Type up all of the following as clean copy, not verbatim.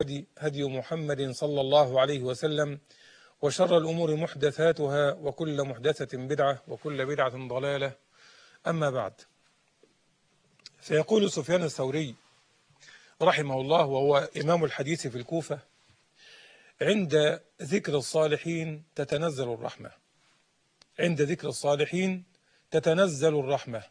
هدي محمد صلى الله عليه وسلم، وشر الأمور محدثاتها، وكل محدثة بدعة، وكل بدعة ضلالة. أما بعد، فيقول سفيان الثوري رحمه الله، وهو إمام الحديث في الكوفة: عند ذكر الصالحين تتنزل الرحمة. عند ذكر الصالحين تتنزل الرحمة.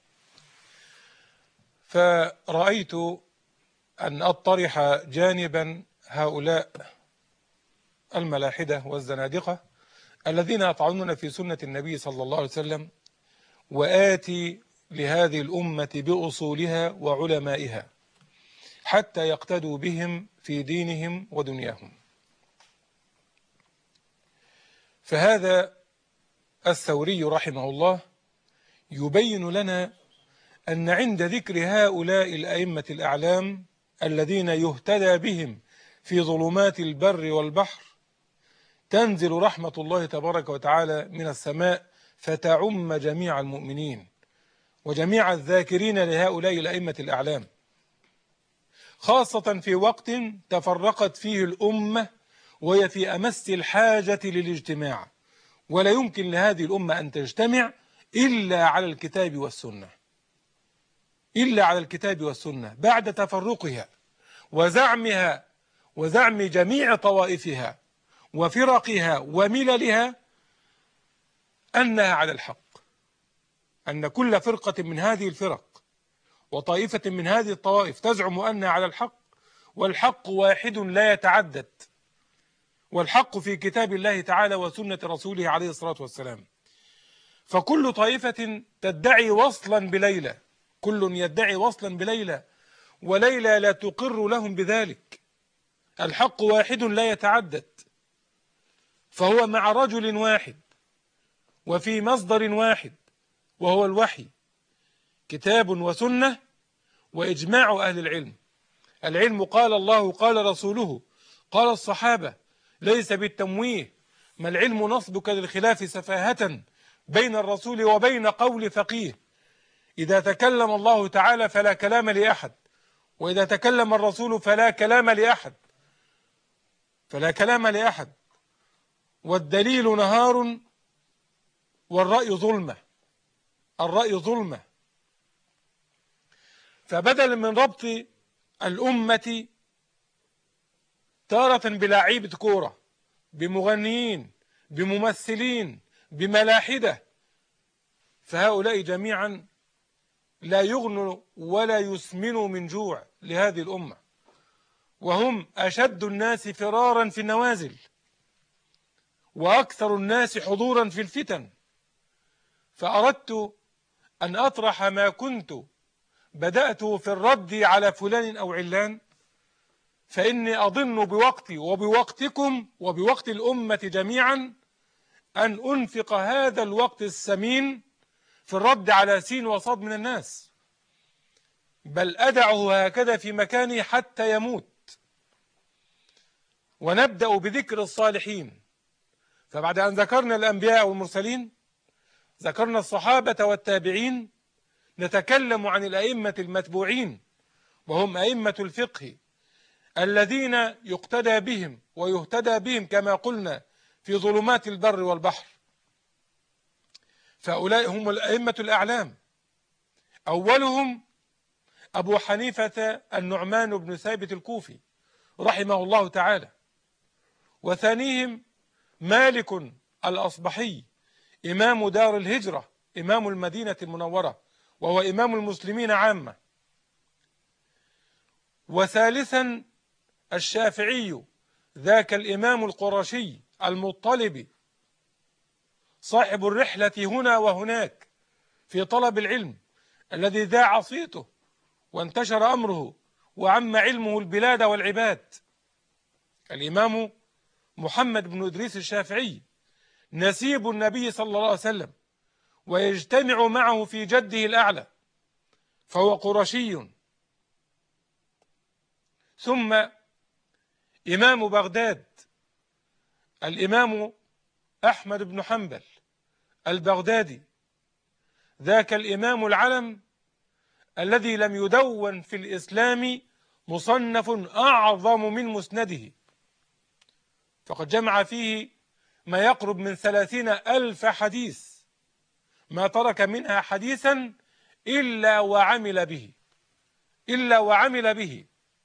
فرأيت أن أطرح جانبا هؤلاء الملاحدة والزنادقة الذين يطعنون في سنة النبي صلى الله عليه وسلم، وآتي لهذه الأمة بأصولها وعلمائها حتى يقتدوا بهم في دينهم ودنياهم. فهذا الثوري رحمه الله يبين لنا أن عند ذكر هؤلاء الأئمة الأعلام الذين يهتدى بهم في ظلمات البر والبحر تنزل رحمة الله تبارك وتعالى من السماء فتعم جميع المؤمنين وجميع الذاكرين لهؤلاء الأئمة الأعلام، خاصة في وقت تفرقت فيه الأمة وهي في أمس الحاجة للاجتماع، ولا يمكن لهذه الأمة أن تجتمع إلا على الكتاب والسنة، إلا على الكتاب والسنة بعد تفرقها وزعمها وزعم جميع طوائفها وفرقها ومللها أنها على الحق، أن كل فرقة من هذه الفرق وطائفة من هذه الطوائف تزعم أنها على الحق، والحق واحد لا يتعدد، والحق في كتاب الله تعالى وسنة رسوله عليه الصلاة والسلام. فكل طائفة تدعي وصلا بليلى، كل يدعي وصلا بليلى، وليلى لا تقر لهم بذلك. الحق واحد لا يتعدد، فهو مع رجل واحد وفي مصدر واحد وهو الوحي، كتاب وسنة وإجماع أهل العلم. العلم قال الله قال رسوله قال الصحابة، ليس بالتمويه، ما العلم نصبك للخلاف سفاهة بين الرسول وبين قول فقيه. إذا تكلم الله تعالى فلا كلام لأحد، وإذا تكلم الرسول فلا كلام لأحد، فلا كلام لأحد. والدليل نهار والرأي ظلمة، الرأي ظلمة. فبدلا من ربط الأمة تارة بلاعيبة كورة، بمغنيين، بممثلين، بملاحدة، فهؤلاء جميعا لا يغنوا ولا يسمنوا من جوع لهذه الأمة، وهم أشد الناس فرارا في النوازل وأكثر الناس حضورا في الفتن. فأردت أن أطرح ما كنت بدأته في الرد على فلان أو علان، فإني أظن بوقتي وبوقتكم وبوقت الأمة جميعا أن أنفق هذا الوقت الثمين في الرد على سين وصاد من الناس، بل أدعه هكذا في مكانه حتى يموت. ونبدأ بذكر الصالحين. فبعد أن ذكرنا الأنبياء والمرسلين، ذكرنا الصحابة والتابعين، نتكلم عن الأئمة المتبوعين، وهم أئمة الفقه الذين يقتدى بهم ويهتدى بهم كما قلنا في ظلمات البر والبحر. فأولئك هم الأئمة الأعلام. أولهم أبو حنيفة النعمان بن ثابت الكوفي رحمه الله تعالى، وثانيهم مالك الأصبحي إمام دار الهجرة، إمام المدينة المنورة، وهو إمام المسلمين عامة. وثالثا الشافعي، ذاك الإمام القرشي المطلبي، صاحب الرحلة هنا وهناك في طلب العلم، الذي ذاع صيته وانتشر أمره وعم علمه البلاد والعباد. الإمام محمد بن إدريس الشافعي نسيب النبي صلى الله عليه وسلم، ويجتمع معه في جده الأعلى، فهو قرشي. ثم إمام بغداد الإمام أحمد بن حنبل البغدادي، ذاك الإمام العلم الذي لم يدون في الإسلام مصنف أعظم من مسنده، فقد جمع فيه ما يقرب من 30,000 حديث، ما ترك منها حديثا إلا وعمل به، إلا وعمل به.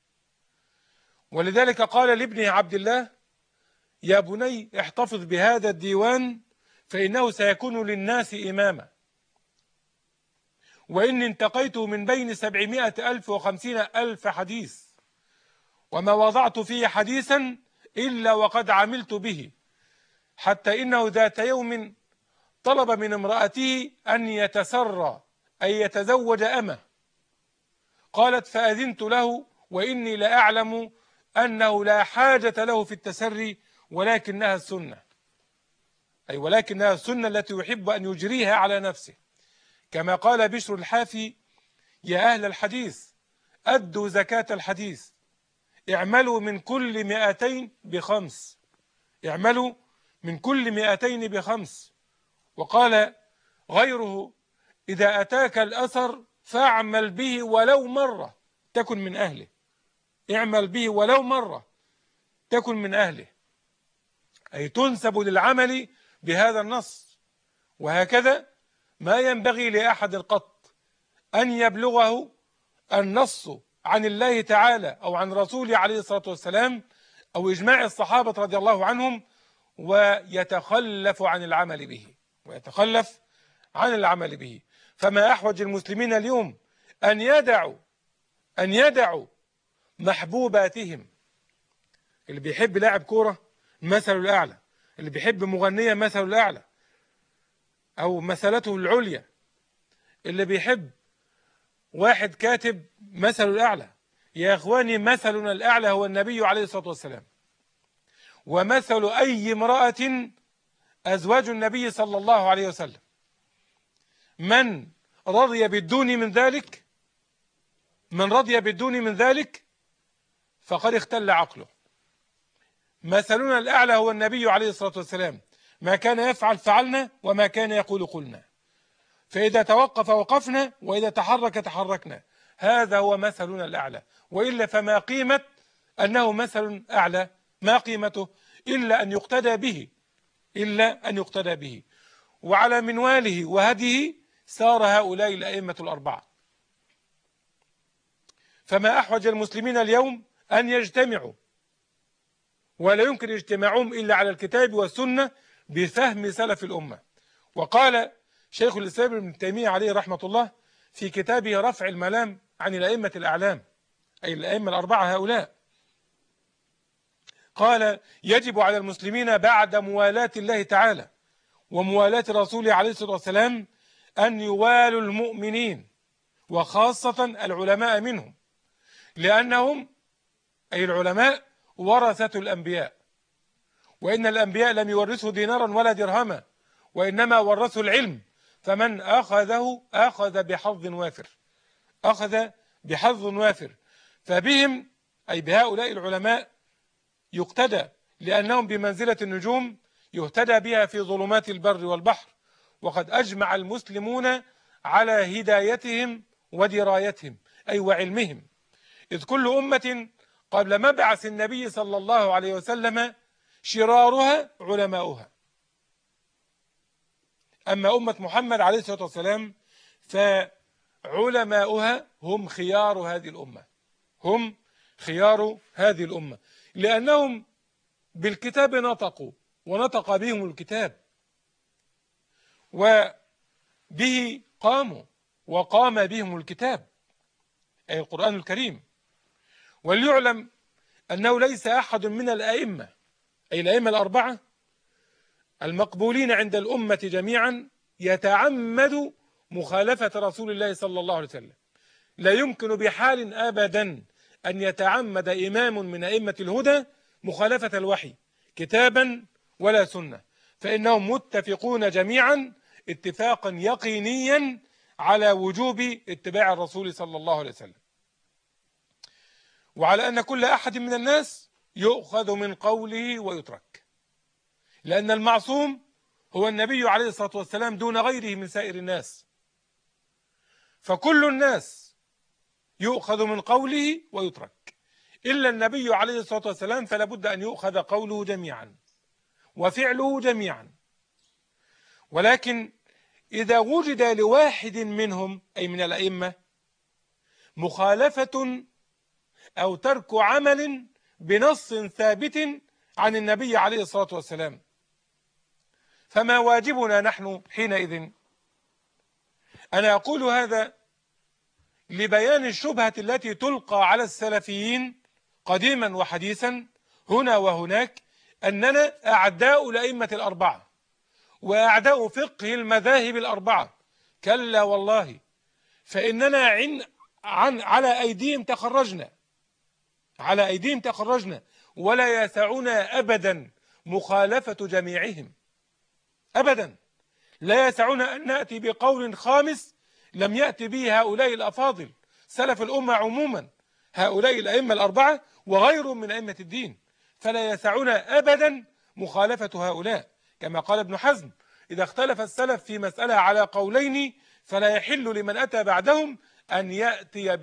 ولذلك قال لابنه عبد الله: يا بني احتفظ بهذا الديوان فإنه سيكون للناس إماما، وإني انتقيته من بين 700,000 و50,000 حديث، وما وضعت فيه حديثا إلا وقد عملت به، حتى إنه ذات يوم طلب من امرأته أن يتسرى أي يتزوج أمه، قالت: فأذنت له، وإني لأعلم أنه لا حاجة له في التسري، ولكنها السنة، أي ولكنها السنة التي يحب أن يجريها على نفسه، كما قال بشر الحافي: يا أهل الحديث أدوا زكاة الحديث، اعملوا من كل 200 ب5، اعملوا من كل 200 ب5. وقال غيره: إذا أتاك الأثر فاعمل به ولو مرة تكن من أهله، اعمل به ولو مرة تكن من أهله، أي تنسب للعمل بهذا النص. وهكذا ما ينبغي لأحد قط أن يبلغه النص عن الله تعالى أو عن رسوله عليه الصلاة والسلام أو إجماع الصحابة رضي الله عنهم ويتخلف عن العمل به، ويتخلف عن العمل به. فما أحوج المسلمين اليوم أن يدعوا محبوباتهم. اللي بيحب لاعب كورة مثله الأعلى، اللي بيحب مغنية مثله الأعلى أو مثلته العليا، اللي بيحب واحد كاتب مثله الأعلى. يا إخواني، مثلنا الأعلى هو النبي عليه الصلاة والسلام، ومثل أي امرأة أزواج النبي صلى الله عليه وسلم. من رضي بالدون من ذلك فقد اختل عقله. مثلنا الأعلى هو النبي عليه الصلاة والسلام، ما كان يفعل فعلنا، وما كان يقول قلنا، فإذا توقف وقفنا، وإذا تحرك تحركنا. هذا هو مثلنا الأعلى، وإلا فما قيمة أنه مثل أعلى؟ ما قيمته إلا أن يقتدى به، وعلى منواله وهديه سار هؤلاء الأئمة الأربعة. فما أحوج المسلمين اليوم أن يجتمعوا، ولا يمكن اجتماعهم إلا على الكتاب والسنة بفهم سلف الأمة. وقال شيخ الإسلام ابن تيمية عليه رحمة الله في كتابه رفع الملام عن الأئمة الأعلام، أي الأئمة الأربعة هؤلاء، قال: يجب على المسلمين بعد موالاة الله تعالى وموالاة رسوله عليه الصلاة والسلام أن يوالوا المؤمنين، وخاصة العلماء منهم، لأنهم أي العلماء ورثة الأنبياء، وإن الأنبياء لم يورثوا دينارا ولا درهما، وإنما ورثوا العلم، فمن أخذه أخذ بحظ وافر. فبهم أي بهؤلاء العلماء يقتدى، لأنهم بمنزلة النجوم يهتدى بها في ظلمات البر والبحر. وقد أجمع المسلمون على هدايتهم ودرايتهم أي وعلمهم، إذ كل أمة قبل مبعث النبي صلى الله عليه وسلم شرارها علماؤها، أما أمة محمد عليه الصلاة والسلام فعلماؤها هم خيار هذه الأمة، لأنهم بالكتاب نطقوا، ونطق بهم الكتاب، وبه قاموا وقام بهم الكتاب أي القرآن الكريم. وليعلم أنه ليس أحد من الأئمة أي الأئمة الأربعة المقبولين عند الأمة جميعا يتعمد مخالفة رسول الله صلى الله عليه وسلم. لا يمكن بحال أبدا أن يتعمد إمام من أئمة الهدى مخالفة الوحي كتابا ولا سنة، فإنهم متفقون جميعا اتفاقا يقينيا على وجوب اتباع الرسول صلى الله عليه وسلم، وعلى أن كل أحد من الناس يؤخذ من قوله ويترك، لأن المعصوم هو النبي عليه الصلاة والسلام دون غيره من سائر الناس، فكل الناس يؤخذ من قوله ويترك. إلا النبي عليه الصلاة والسلام، فلا بد أن يؤخذ قوله جميعا وفعله جميعا. ولكن إذا وجد لواحد منهم أي من الأئمة مخالفة أو ترك عمل بنص ثابت عن النبي عليه الصلاة والسلام، فما واجبنا نحن حينئذ؟ أنا أقول هذا لبيان الشبهة التي تلقى على السلفيين قديما وحديثا هنا وهناك، أننا أعداء الأئمة الأربعة وأعداء فقه المذاهب الأربعة. كلا والله، فإننا على أيديهم تخرجنا، ولا يسعنا أبدا مخالفة جميعهم أبدا. لا يسعنا أن نأتي بقول خامس لم يأتي به هؤلاء الأفاضل سلف الأمة عموما، هؤلاء الأئمة الأربعة وغيرهم من أئمة الدين، فلا يسعنا أبدا مخالفة هؤلاء. كما قال ابن حزم: إذا اختلف السلف في مسألة على قولين فلا يحل لمن أتى بعدهم أن يأتي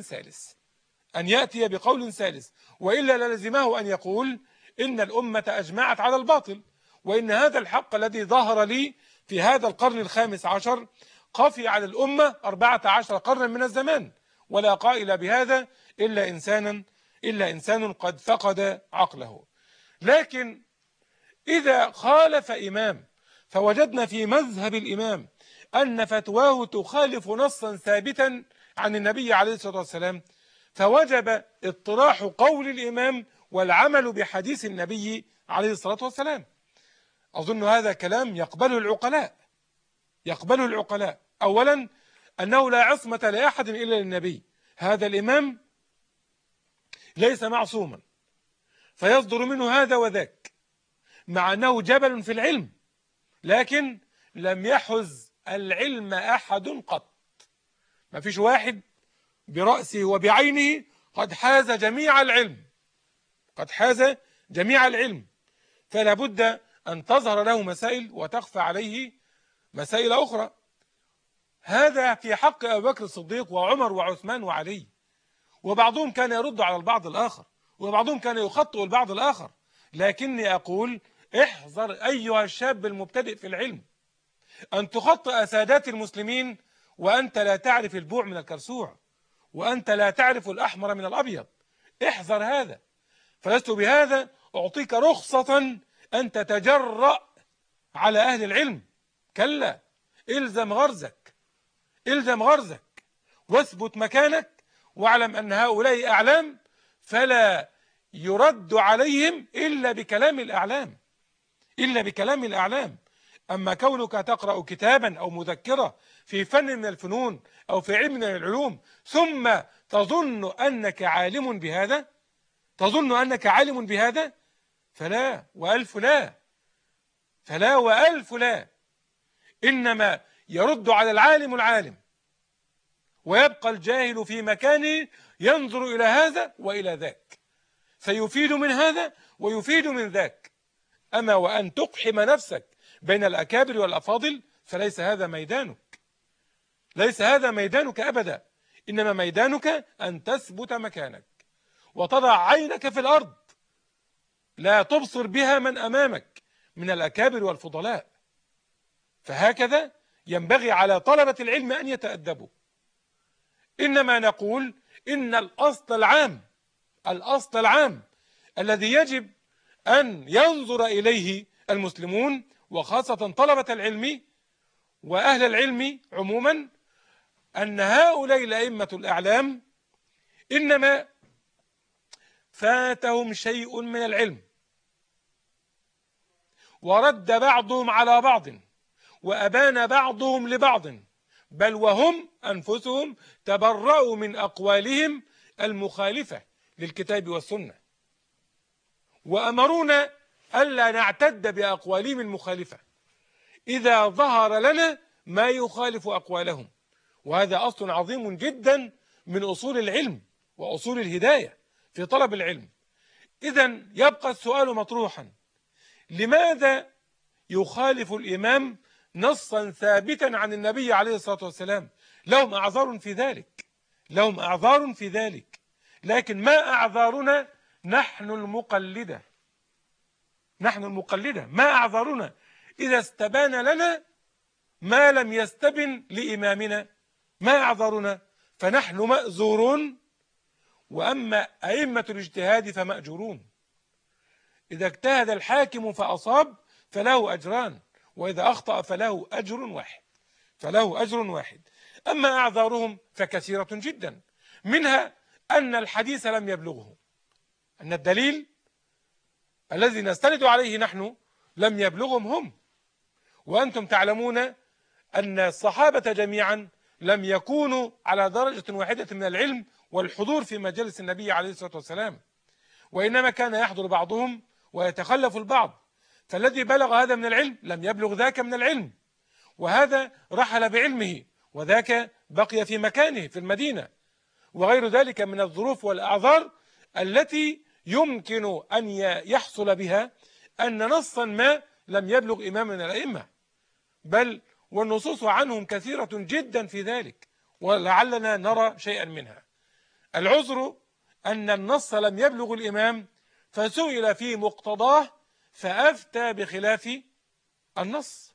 بقول ثالث، وإلا للزمه أن يقول إن الأمة أجمعت على الباطل، وإن هذا الحق الذي ظهر لي في هذا القرن ال15 خفي على الأمة 14 قرنا من الزمان، ولا قائل بهذا إلا إنسان قد فقد عقله. لكن إذا خالف إمام فوجدنا في مذهب الإمام أن فتواه تخالف نصا ثابتا عن النبي عليه الصلاة والسلام، فوجب اطراح قول الإمام والعمل بحديث النبي عليه الصلاة والسلام. أظن هذا كلام يقبله العقلاء. أولا، أنه لا عصمة لأحد إلا للنبي، هذا الإمام ليس معصوما فيصدر منه هذا وذاك، مع أنه جبل في العلم، لكن لم يحز العلم أحد قط. ما فيش واحد برأسه وبعينه قد حاز جميع العلم، فلا بد أن تظهر له مسائل وتخفى عليه مسائل أخرى. هذا في حق أبي بكر الصديق وعمر وعثمان وعلي، وبعضهم كان يرد على البعض الآخر، وبعضهم كان يخطئ البعض الآخر. لكني أقول: احذر أيها الشاب المبتدئ في العلم أن تخطئ سادات المسلمين وأنت لا تعرف البوع من الكرسوع، وأنت لا تعرف الأحمر من الأبيض. احذر هذا، فلست بهذا أعطيك رخصة أن تتجرأ على أهل العلم. كلا، إلزم غرزك واثبت مكانك، واعلم أن هؤلاء أعلام فلا يرد عليهم إلا بكلام الأعلام. أما كونك تقرأ كتابا أو مذكرة في فن من الفنون أو في علم من العلوم ثم تظن أنك عالم بهذا، فلا وألف لا. إنما يرد على العالم ويبقى الجاهل في مكانه ينظر إلى هذا وإلى ذاك، فيفيد من هذا ويفيد من ذاك. أما وأن تقحم نفسك بين الأكابر والأفاضل فليس هذا ميدانك أبدا. إنما ميدانك أن تثبت مكانك وتضع عينك في الأرض، لا تبصر بها من أمامك من الأكابر والفضلاء. فهكذا ينبغي على طلبة العلم أن يتأدبوا. إنما نقول إن الأصل العام الذي يجب أن ينظر إليه المسلمون وخاصة طلبة العلم وأهل العلم عموما، أن هؤلاء الأئمة الأعلام إنما فاتهم شيء من العلم، ورد بعضهم على بعض، وأبان بعضهم لبعض، بل وهم أنفسهم تبرأوا من أقوالهم المخالفة للكتاب والسنة، وأمرونا ألا نعتد بأقوالهم المخالفة إذا ظهر لنا ما يخالف أقوالهم. وهذا أصل عظيم جدا من أصول العلم وأصول الهداية في طلب العلم. إذن يبقى السؤال مطروحا: لماذا يخالف الإمام نصا ثابتا عن النبي عليه الصلاة والسلام؟ لهم أعذار في ذلك، لكن ما أعذارنا نحن المقلدة؟ نحن المقلدة ما أعذارنا إذا استبان لنا ما لم يستبن لإمامنا؟ ما أعذارنا؟ فنحن مأزورون، وأما أئمة الاجتهاد فمأجورون. إذا اجتهد الحاكم فأصاب فله أجران، وإذا أخطأ فله أجر واحد، فله أجر واحد. أما أعذارهم فكثيرة جدا، منها أن الحديث لم يبلغه، أن الدليل الذي نستند عليه نحن لم يبلغهم هم. وأنتم تعلمون أن الصحابة جميعا لم يكونوا على درجة واحدة من العلم والحضور في مجلس النبي عليه الصلاة والسلام، وإنما كان يحضر بعضهم ويتخلف البعض، فالذي بلغ هذا من العلم لم يبلغ ذاك من العلم، وهذا رحل بعلمه وذاك بقي في مكانه في المدينة، وغير ذلك من الظروف والأعذار التي يمكن أن يحصل بها أن نصا ما لم يبلغ إمام من الأئمة، بل والنصوص عنهم كثيرة جدا في ذلك، ولعلنا نرى شيئا منها. العذر أن النص لم يبلغ الإمام فسئل في مقتضاه فأفتى بخلاف النص،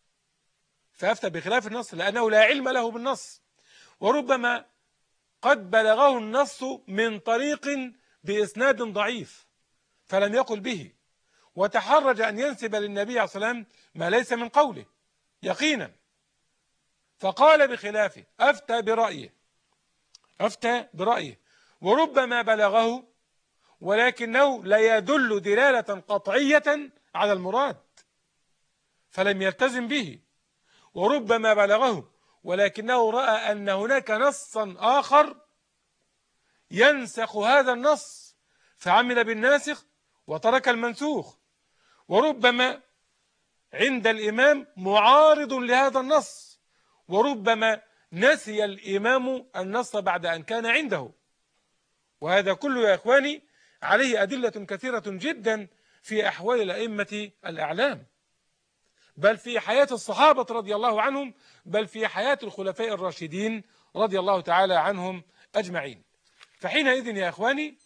لأنه لا علم له بالنص، وربما قد بلغه النص من طريق بإسناد ضعيف فلم يقل به، وتحرج أن ينسب للنبي عليه الصلاة والسلام ما ليس من قوله يقينا، فقال بخلافه، أفتى برأيه، وربما بلغه ولكنه لا يدل دلالة قطعية على المراد فلم يلتزم به، وربما بلغه ولكنه رأى أن هناك نصا آخر ينسخ هذا النص فعمل بالناسخ وترك المنسوخ، وربما عند الإمام معارض لهذا النص، وربما نسي الإمام النص بعد أن كان عنده. وهذا كله يا إخواني عليه أدلة كثيرة جدا في أحوال الأئمة الأعلام، بل في حياة الصحابة رضي الله عنهم، بل في حياة الخلفاء الراشدين رضي الله تعالى عنهم أجمعين. فحينئذ يا إخواني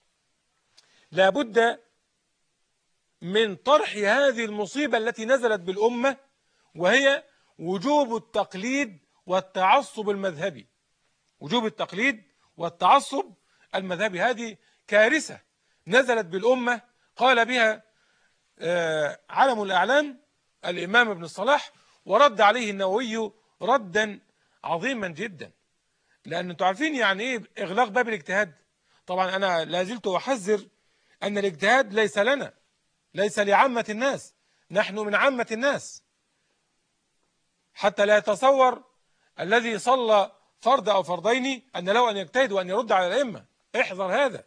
لابد من طرح هذه المصيبة التي نزلت بالأمة، وهي وجوب التقليد والتعصب المذهبي. وجوب التقليد والتعصب المذهبي هذه كارثة نزلت بالأمة، قال بها علم الأعلام الإمام ابن الصلاح، ورد عليه النووي ردا عظيما جدا. لأن انتم عارفين يعني إيه إغلاق باب الاجتهاد. طبعا أنا لازلت أحذر أن الاجتهاد ليس لنا، ليس لعامة الناس، نحن من عامة الناس، حتى لا يتصور الذي صلى فرض أو فرضين أن له أن يجتهد وأن يرد على الأئمة. احذر هذا،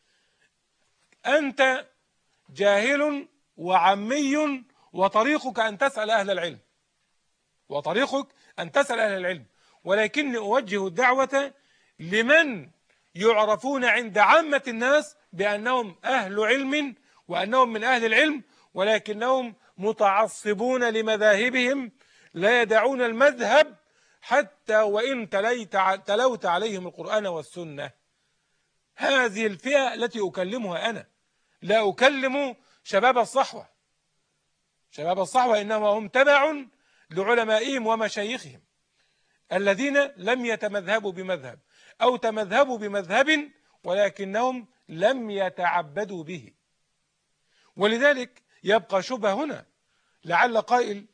أنت جاهل وعمي، وطريقك أن تسأل أهل العلم، ولكني أوجه الدعوة لمن يعرفون عند عامة الناس بأنهم أهل علم وأنهم من أهل العلم، ولكنهم متعصبون لمذاهبهم لا يدعون المذهب حتى وإن تلوت عليهم القرآن والسنة. هذه الفئة التي أكلمها أنا، لا أكلم شباب الصحوة. شباب الصحوة إنما هم تبع لعلمائهم ومشايخهم الذين لم يتمذهبوا بمذهب أو تمذهبوا بمذهب ولكنهم لم يتعبدوا به. ولذلك يبقى شبه هنا، لعل قائل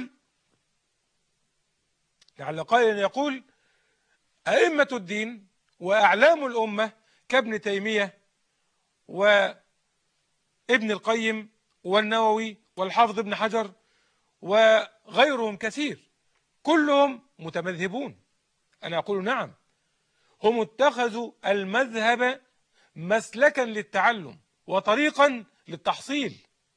يقول أئمة الدين وأعلام الأمة كابن تيمية وابن القيم والنووي والحافظ ابن حجر وغيرهم كثير كلهم متمذهبون. أنا أقول نعم، هم اتخذوا المذهب مسلكا للتعلم وطريقا للتحصيل،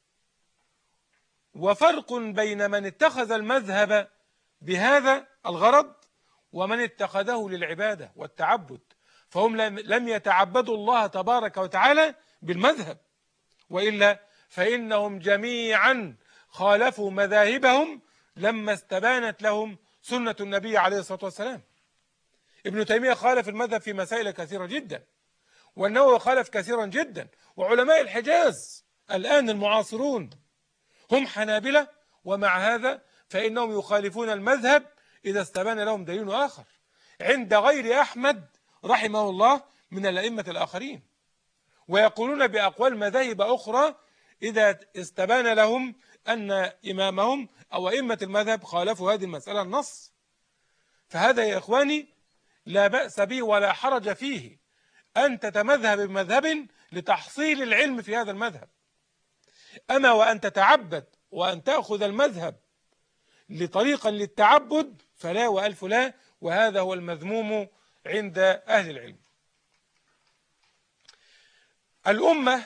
وفرق بين من اتخذ المذهب بهذا الغرض ومن اتخذه للعبادة والتعبد، فهم لم يتعبدوا الله تبارك وتعالى بالمذهب، وإلا فإنهم جميعا خالفوا مذاهبهم لما استبانت لهم سنة النبي عليه الصلاة والسلام. ابن تيمية خالف المذهب في مسائل كثيرة جدا، والنووي خالف كثيرا جدا، وعلماء الحجاز الآن المعاصرون هم حنابلة، ومع هذا فإنهم يخالفون المذهب إذا استبان لهم دليل آخر عند غير أحمد رحمه الله من الأئمة الآخرين، ويقولون بأقوال مذاهب أخرى إذا استبان لهم أن إمامهم أو أئمة المذهب خالفوا هذه المسألة النص. فهذا يا إخواني لا بأس به ولا حرج فيه أن تتمذهب بمذهب لتحصيل العلم في هذا المذهب. أما وأن تتعبد وأن تأخذ المذهب لطريقا للتعبد فلا وألف لا، وهذا هو المذموم عند أهل العلم. الأمة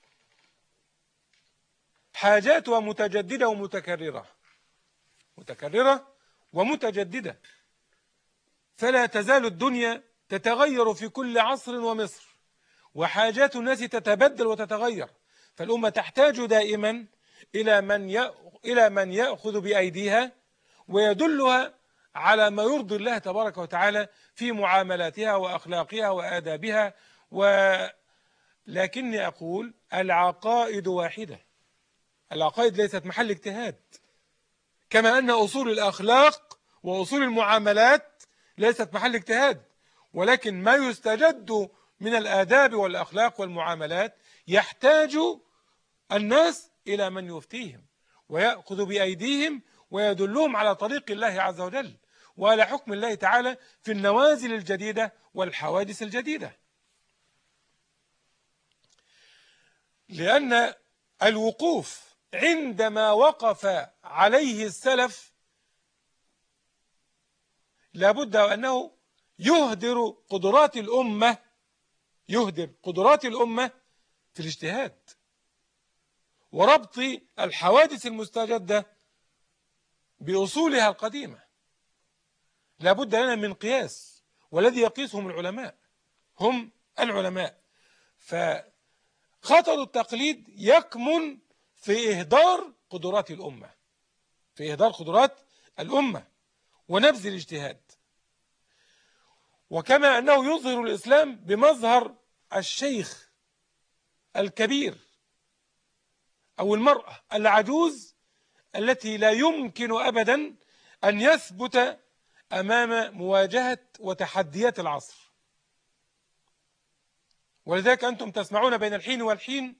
حاجاتها متجددة ومتكررة، متكررة ومتجددة، فلا تزال الدنيا تتغير في كل عصر ومصر، وحاجات الناس تتبدل وتتغير، فالأمة تحتاج دائما إلى من يأخذ بأيديها ويدلها على ما يرضي الله تبارك وتعالى في معاملاتها وأخلاقها وآدابها. لكني أقول العقائد واحدة، العقائد ليست محل اجتهاد، كما أن أصول الأخلاق وأصول المعاملات ليست محل اجتهاد، ولكن ما يستجد من الآداب والأخلاق والمعاملات يحتاج الناس إلى من يفتيهم ويأخذ بأيديهم ويدلهم على طريق الله عز وجل وعلى حكم الله تعالى في النوازل الجديدة والحوادث الجديدة. لأن الوقوف عندما وقف عليه السلف لابد أنه يهدر قدرات الأمة، يهدر قدرات الأمة في الاجتهاد وربط الحوادث المستجدة بأصولها القديمة. لابد لنا من قياس، والذي يقيسهم العلماء، هم العلماء. فخطر التقليد يكمن في إهدار قدرات الأمة، في إهدار قدرات الأمة ونبذ الاجتهاد. وكما أنه يظهر الإسلام بمظهر الشيخ الكبير أو المرأة العجوز التي لا يمكن أبدا أن يثبت أمام مواجهة وتحديات العصر. ولذلك أنتم تسمعون بين الحين والحين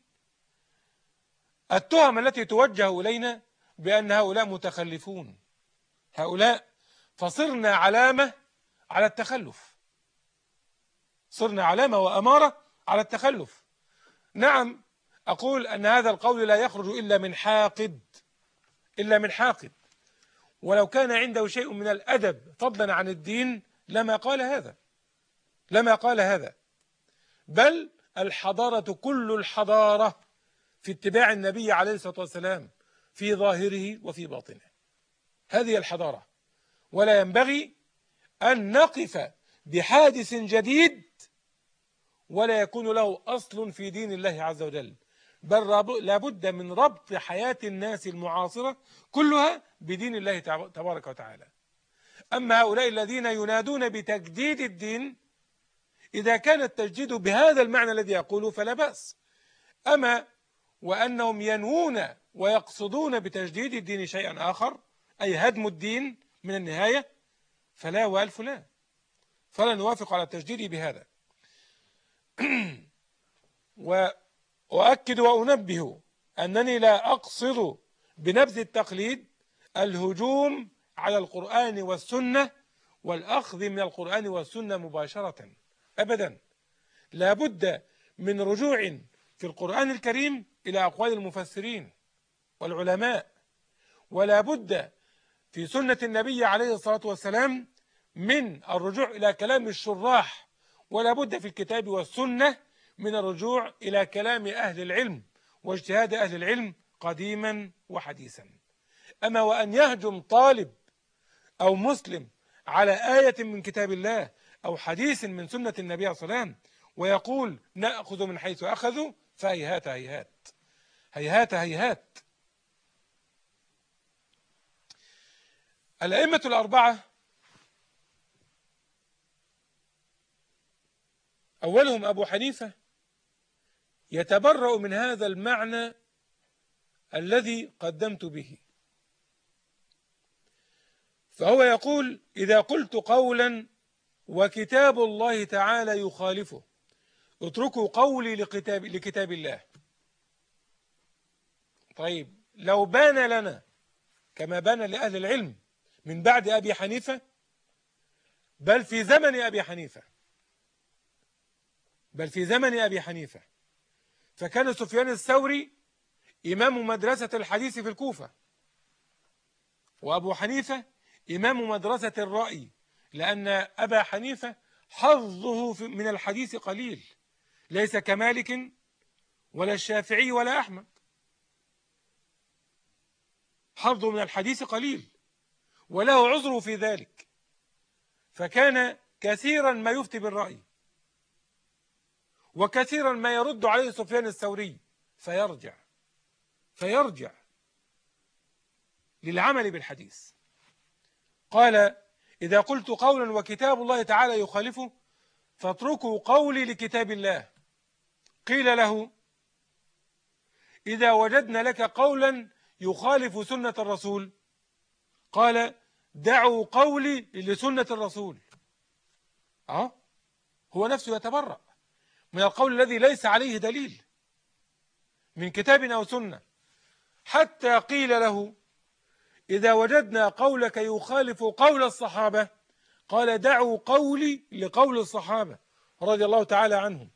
التهم التي توجه إلينا بأن هؤلاء متخلفون، هؤلاء فصرنا علامة على التخلف، صرنا علامة وأمارة على التخلف. نعم، أقول أن هذا القول لا يخرج إلا من حاقد، إلا من حاقد، ولو كان عنده شيء من الأدب فضلا عن الدين لما قال هذا، لما قال هذا. بل الحضارة كل الحضارة في اتباع النبي عليه الصلاة والسلام في ظاهره وفي باطنه، هذه الحضارة. ولا ينبغي أن نقف بحادث جديد ولا يكون له أصل في دين الله عز وجل، بل لابد من ربط حياة الناس المعاصرة كلها بدين الله تبارك وتعالى. أما هؤلاء الذين ينادون بتجديد الدين، إذا كان التجديد بهذا المعنى الذي يقوله فلا بأس، أما وأنهم ينوون ويقصدون بتجديد الدين شيئا آخر، أي هدم الدين من النهاية، فلا وألف لا، فلا نوافق على التجديد بهذا. وأؤكد وأنبه أنني لا أقصد بنبذ التقليد الهجوم على القرآن والسنة والأخذ من القرآن والسنة مباشرة أبدا. لا بد من رجوع في القرآن الكريم إلى أقوال المفسرين والعلماء، ولا بد في سنة النبي عليه الصلاة والسلام من الرجوع إلى كلام الشراح، ولا بد في الكتاب والسنة من الرجوع إلى كلام أهل العلم واجتهاد أهل العلم قديما وحديثا. أما وأن يهجم طالب أو مسلم على آية من كتاب الله أو حديث من سنة النبي عليه الصلاة والسلام ويقول نأخذ من حيث أخذوا، فهيهات هيهات، هيهات هيهات. الأئمة الأربعة أولهم أبو حنيفة يتبرأ من هذا المعنى الذي قدمت به، فهو يقول: إذا قلت قولا وكتاب الله تعالى يخالفه اتركوا قولي لكتاب الله. طيب لو بان لنا كما بان لأهل العلم من بعد أبي حنيفة، بل في زمن أبي حنيفة، فكان سفيان الثوري إمام مدرسة الحديث في الكوفة، وأبو حنيفة إمام مدرسة الرأي، لأن أبا حنيفة حظه من الحديث قليل، ليس كمالك ولا الشافعي ولا أحمد، حظه من الحديث قليل وله عذره في ذلك، فكان كثيرا ما يفتي بالرأي وكثيرا ما يرد عليه سفيان الثوري فيرجع للعمل بالحديث. قال: إذا قلت قولا وكتاب الله تعالى يخالفه فاتركوا قولي لكتاب الله. قيل له: إذا وجدنا لك قولا يخالف سنة الرسول؟ قال: دعوا قولي لسنة الرسول. هو نفسه يتبرأ من القول الذي ليس عليه دليل من كتاب أو سنة. حتى قيل له: إذا وجدنا قولك يخالف قول الصحابة؟ قال: دعوا قولي لقول الصحابة رضي الله تعالى عنهم.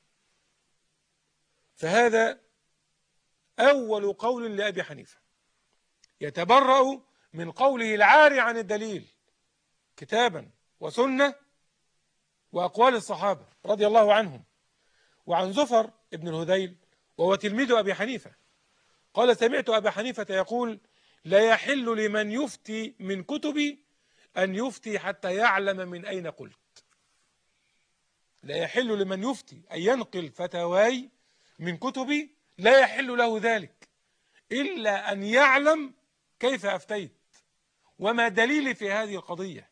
فهذا أول قول لأبي حنيفة يتبرأ من قوله العاري عن الدليل كتابا وسنة وأقوال الصحابة رضي الله عنهم. وعن زفر ابن الهذيل وهو تلميذ أبي حنيفة قال: سمعت أبا حنيفة يقول: لا يحل لمن يفتي من كتبي أن يفتي حتى يعلم من أين قلت. لا يحل لمن يفتي أن ينقل فتاواي من كتبي، لا يحل له ذلك إلا أن يعلم كيف أفتيت وما دليلي في هذه القضية.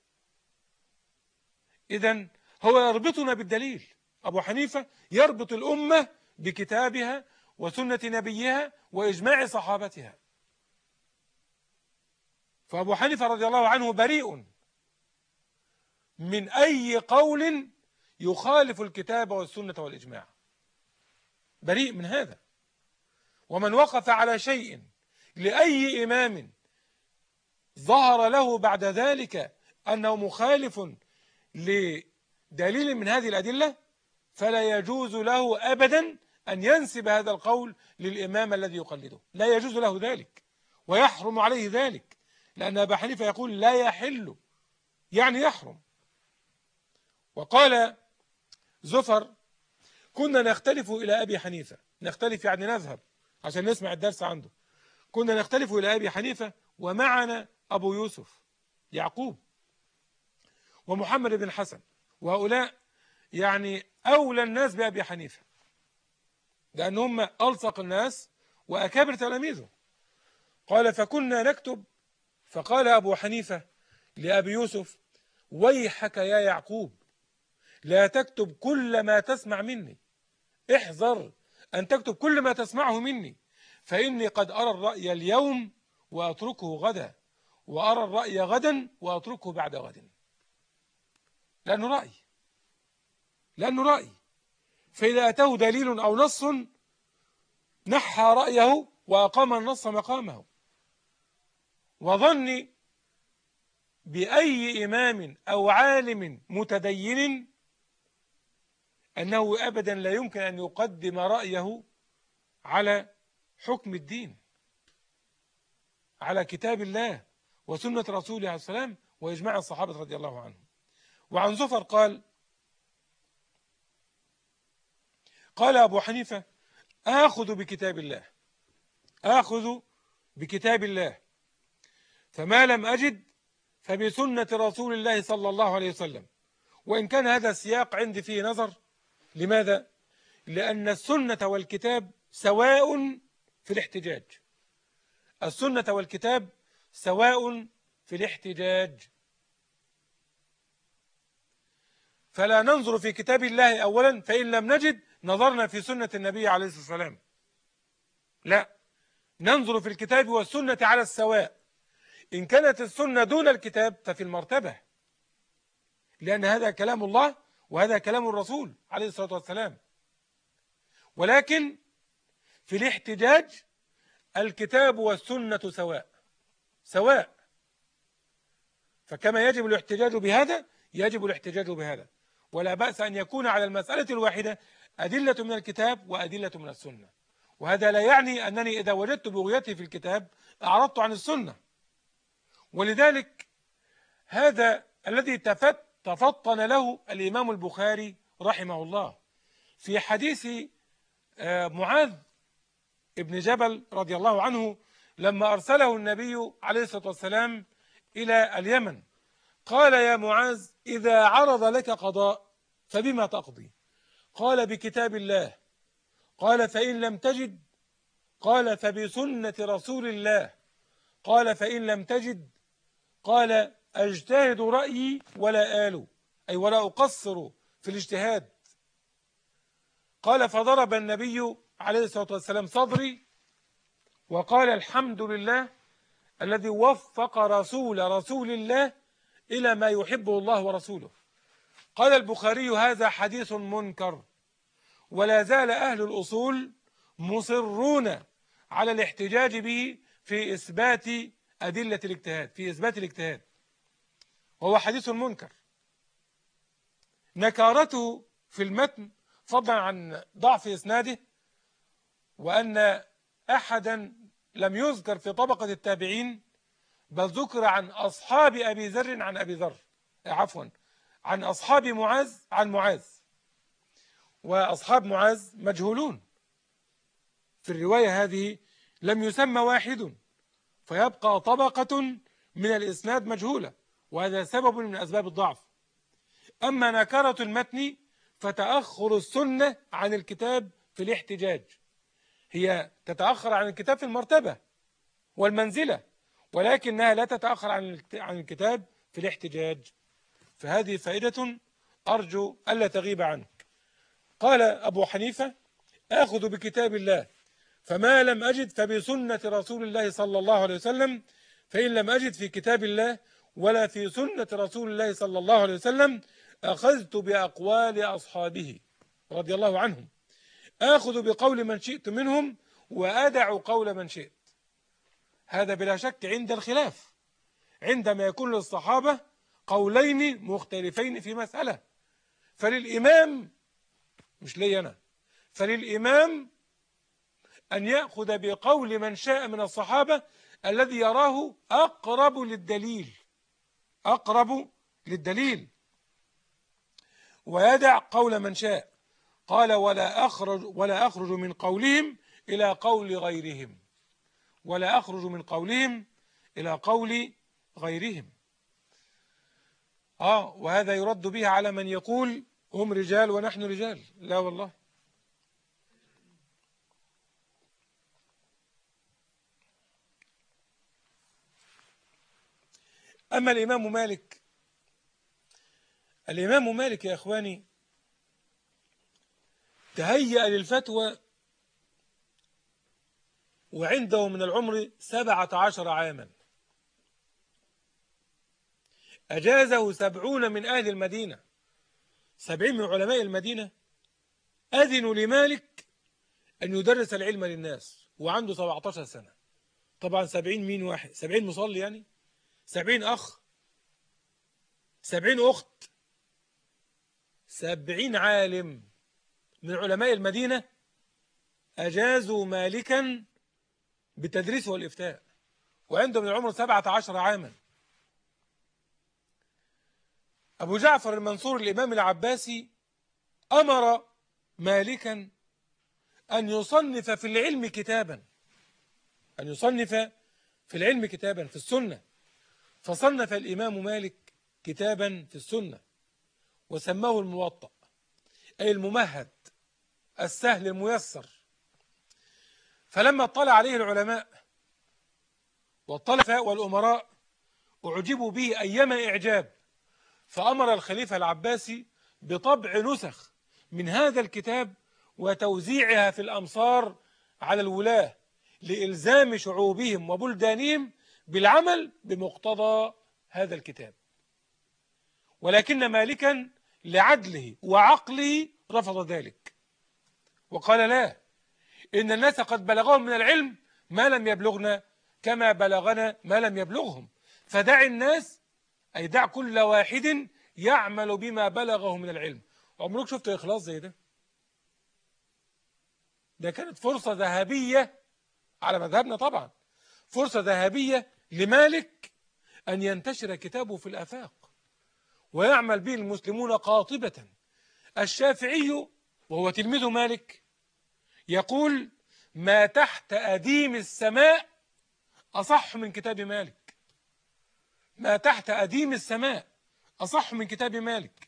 إذن هو يربطنا بالدليل. أبو حنيفة يربط الأمة بكتابها وسنة نبيها وإجماع صحابتها. فأبو حنيفة رضي الله عنه بريء من أي قول يخالف الكتاب والسنة والإجماع، بريء من هذا. ومن وقف على شيء لأي إمام ظهر له بعد ذلك أنه مخالف لدليل من هذه الأدلة فلا يجوز له أبدا أن ينسب هذا القول للإمام الذي يقلده، لا يجوز له ذلك ويحرم عليه ذلك، لأن أبا حنيفة يقول لا يحل يعني يحرم. وقال زفر: كنا نختلف إلى أبي حنيفة، نختلف يعني نذهب عشان نسمع الدرس عنده، كنا نختلف إلى أبي حنيفة ومعنا أبو يوسف يعقوب ومحمد بن الحسن، وهؤلاء يعني أولى الناس بأبي حنيفة لأن هم ألصق الناس وأكابر تلاميذه. قال: فكنا نكتب، فقال أبو حنيفة لأبي يوسف: ويحك يا يعقوب، لا تكتب كل ما تسمع مني، احذر أن تكتب كل ما تسمعه مني، فإني قد أرى الرأي اليوم وأتركه غدا، وأرى الرأي غدا وأتركه بعد غد. لأنه رأي، فإذا أتاه دليل أو نص نحى رأيه وأقام النص مقامه. وظني بأي إمام أو عالم متدين أنه أبدا لا يمكن أن يقدم رأيه على حكم الدين، على كتاب الله وسنة رسوله عليه السلام وإجماع الصحابة رضي الله عنهم. وعن زفر قال أبو حنيفة: آخذ بكتاب الله، فما لم أجد فبسنة رسول الله صلى الله عليه وسلم. وإن كان هذا السياق عندي فيه نظر. لماذا؟ لأن السنة والكتاب سواء في الاحتجاج، السنة والكتاب سواء في الاحتجاج. فلا ننظر في كتاب الله أولا، فإن لم نجد نظرنا في سنة النبي عليه الصلاة والسلام. لا، ننظر في الكتاب والسنة على السواء. إن كانت السنة دون الكتاب ففي المرتبة، لأن هذا كلام الله وهذا كلام الرسول عليه الصلاة والسلام. ولكن في الاحتجاج الكتاب والسنة سواء سواء، فكما يجب الاحتجاج بهذا يجب الاحتجاج بهذا، ولا بأس أن يكون على المسألة الواحدة أدلة من الكتاب وأدلة من السنة. وهذا لا يعني أنني إذا وجدت بغيتي في الكتاب أعرضت عن السنة. ولذلك هذا الذي تفطن له الإمام البخاري رحمه الله في حديث معاذ ابن جبل رضي الله عنه لما أرسله النبي عليه الصلاة والسلام إلى اليمن، قال: يا معاذ، إذا عرض لك قضاء فبما تقضي؟ قال: بكتاب الله. قال: فإن لم تجد؟ قال: فبسنة رسول الله. قال: فإن لم تجد؟ قال: أجتهد رأيي ولا آل، أي ولا أقصر في الاجتهاد. قال: فضرب النبي عليه الصلاة والسلام صدري وقال: الحمد لله الذي وفق رسول الله إلى ما يحبه الله ورسوله. قال البخاري: هذا حديث منكر، ولا زال أهل الأصول مصرون على الاحتجاج به في إثبات أدلة الاجتهاد، في إثبات الاجتهاد، وهو حديث منكر. نكارته في المتن فضلا عن ضعف إسناده، وأن أحدا لم يذكر في طبقة التابعين، بل ذكر عن أصحاب أبي ذر عن أبي ذر، عفوا، عن أصحاب معاذ عن معاذ، وأصحاب معاذ مجهولون في الرواية هذه، لم يسمى واحد، فيبقى طبقة من الإسناد مجهولة، وهذا سبب من أسباب الضعف. أما نكرة المتن فتأخر السنة عن الكتاب في الاحتجاج، هي تتأخر عن الكتاب في المرتبة والمنزلة، ولكنها لا تتأخر عن الكتاب في الاحتجاج. فهذه فائدة أرجو ألا تغيب عنك. قال أبو حنيفة: آخذ بكتاب الله، فما لم أجد فبسنة رسول الله صلى الله عليه وسلم، فإن لم أجد في كتاب الله ولا في سنة رسول الله صلى الله عليه وسلم أخذت بأقوال أصحابه رضي الله عنهم، آخذ بقول من شئت منهم وأدع قول من شئت. هذا بلا شك عند الخلاف، عندما يكون للصحابة قولين مختلفين في مسألة، فللإمام، مش لي أنا، فللإمام أن يأخذ بقول من شاء من الصحابة الذي يراه أقرب للدليل، أقرب للدليل، ويدع قول من شاء. قال: ولا أخرج من قولهم إلى قول غيرهم، ولا أخرج من قولهم إلى قول غيرهم. وهذا يرد به على من يقول هم رجال ونحن رجال. لا والله. أما الإمام مالك، الإمام مالك يا إخواني تهيأ للفتوى وعنده من العمر 17 عاما، أجازه 70 من أهل المدينة، 70 من علماء المدينة أذنوا لمالك أن يدرس العلم للناس وعنده 17 سنة. طبعا 70 مين واحد؟ 70 مصلي يعني، 70 أخ، 70 أخت، 70 عالم من علماء المدينة أجازوا مالكا بالتدريس والإفتاء وعنده من العمر 17 عاما. أبو جعفر المنصور الإمام العباسي أمر مالكا أن يصنف في العلم كتابا، أن يصنف في العلم كتابا في السنة، فصنف الإمام مالك كتابا في السنة وسماه الموطأ، أي الممهد السهل الميسر. فلما اطلع عليه العلماء والطلفاء والأمراء أعجبوا به أيما إعجاب، فأمر الخليفة العباسي بطبع نسخ من هذا الكتاب وتوزيعها في الأمصار على الولاة لإلزام شعوبهم وبلدانهم بالعمل بمقتضى هذا الكتاب. ولكن مالكا لعدله وعقله رفض ذلك وقال لا، إن الناس قد بلغهم من العلم ما لم يبلغنا كما بلغنا ما لم يبلغهم، فدع الناس أي دع كل واحد يعمل بما بلغه من العلم. عمرك شفت إخلاص زي ده؟ ده كانت فرصة ذهبية على مذهبنا طبعا، فرصة ذهبية لمالك أن ينتشر كتابه في الآفاق ويعمل به المسلمون قاطبة. الشافعي وهو تلميذ مالك يقول ما تحت أديم السماء أصح من كتاب مالك، ما تحت أديم السماء أصح من كتاب مالك.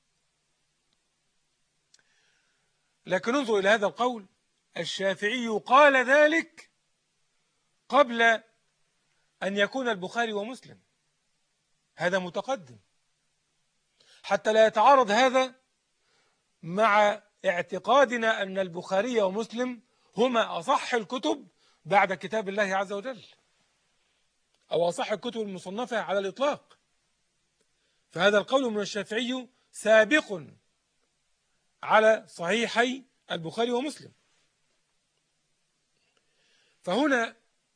لكن انظر إلى هذا القول، الشافعي قال ذلك قبل أن يكون البخاري ومسلم، هذا متقدم، حتى لا يتعارض هذا مع اعتقادنا أن البخاري ومسلم هما أصح الكتب بعد كتاب الله عز وجل، أو أصح الكتب المصنفة على الإطلاق. فهذا القول من الشافعي سابق على صحيحي البخاري ومسلم. فهنا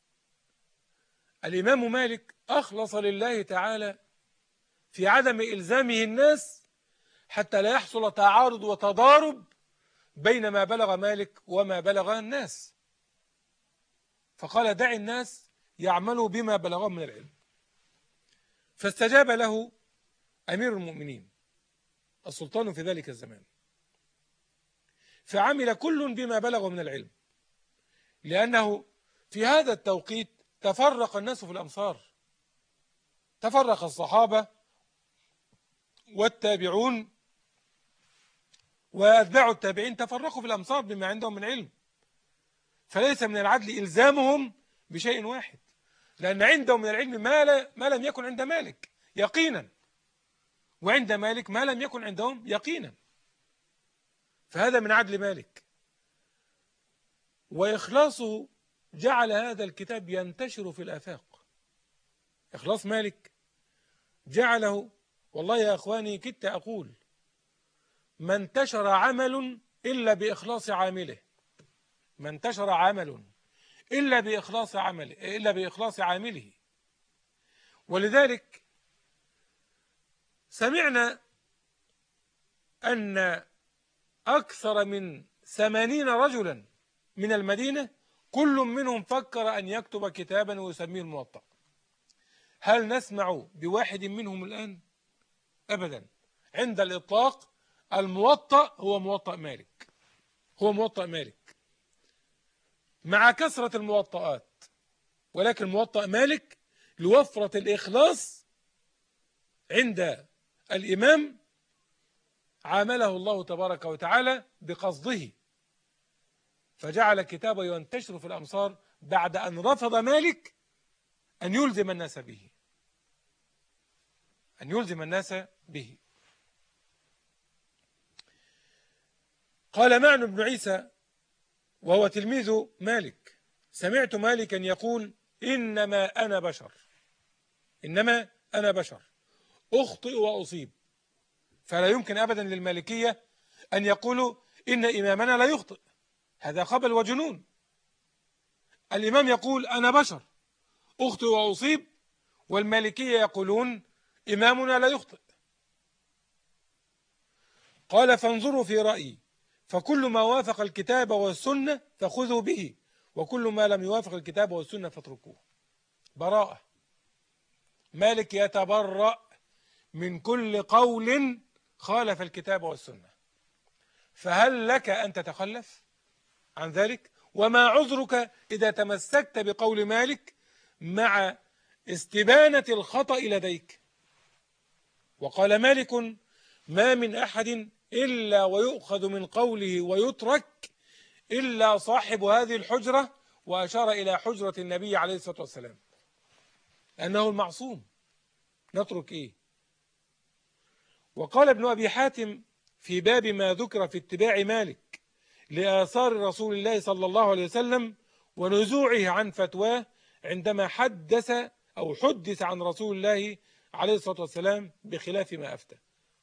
الإمام مالك أخلص لله تعالى في عدم إلزامه الناس حتى لا يحصل تعارض وتضارب بين ما بلغ مالك وما بلغ الناس، فقال دع الناس يعملوا بما بلغهم من العلم. فاستجاب له أمير المؤمنين السلطان في ذلك الزمان، فعمل كل بما بلغ من العلم، لأنه في هذا التوقيت تفرق الناس في الأمصار، تفرق الصحابة والتابعون وأتباع التابعين، تفرقوا في الأمصار بما عندهم من علم، فليس من العدل إلزامهم بشيء واحد، لأن عندهم من العلم ما لم يكن عند مالك يقينا، وعند مالك ما لم يكن عندهم يقينا، فهذا من عدل مالك. وإخلاصه جعل هذا الكتاب ينتشر في الآفاق، إخلاص مالك جعله، والله يا أخواني كدت أقول ما انتشر عمل إلا بإخلاص عامله، ما انتشر عمل إلا بإخلاص عامله. ولذلك سمعنا أن أكثر من 80 رجلا من المدينة كل منهم فكر أن يكتب كتابا ويسميه الموطأ. هل نسمع بواحد منهم الآن؟ أبدا. عند الإطلاق الموطأ هو موطأ مالك، هو موطأ مالك مع كثرة الموطئات، ولكن موطأ مالك لوفرة الإخلاص عند الإمام عامله الله تبارك وتعالى بقصده، فجعل كتابه ينتشر في الأمصار بعد أن رفض مالك أن يلزم الناس به، أن يلزم الناس به. قال معن بن عيسى وهو تلميذ مالك سمعت مالكا يقول إنما أنا بشر، إنما أنا بشر أخطئ وأصيب. فلا يمكن أبدا للمالكية أن يقولوا إن إمامنا لا يخطئ، هذا خبل وجنون. الإمام يقول أنا بشر أخطئ وأصيب، والمالكية يقولون إمامنا لا يخطئ. قال فانظروا في رأيي، فكل ما وافق الكتاب والسنة فخذوا به، وكل ما لم يوافق الكتاب والسنة فاتركوه. براءة، مالك يتبرأ من كل قول خالف الكتاب والسنة، فهل لك أن تتخلف عن ذلك؟ وما عذرك إذا تمسكت بقول مالك مع استبانة الخطأ لديك؟ وقال مالك ما من أحد إلا ويؤخذ من قوله ويترك إلا صاحب هذه الحجرة، وأشار إلى حجرة النبي عليه الصلاة والسلام أنه المعصوم، نترك إيه؟ وقال ابن أبي حاتم في باب ما ذكر في اتباع مالك لآثار رسول الله صلى الله عليه وسلم ونزوعه عن فتواه عندما حدث أو حدث عن رسول الله عليه الصلاة والسلام بخلاف ما أفتى.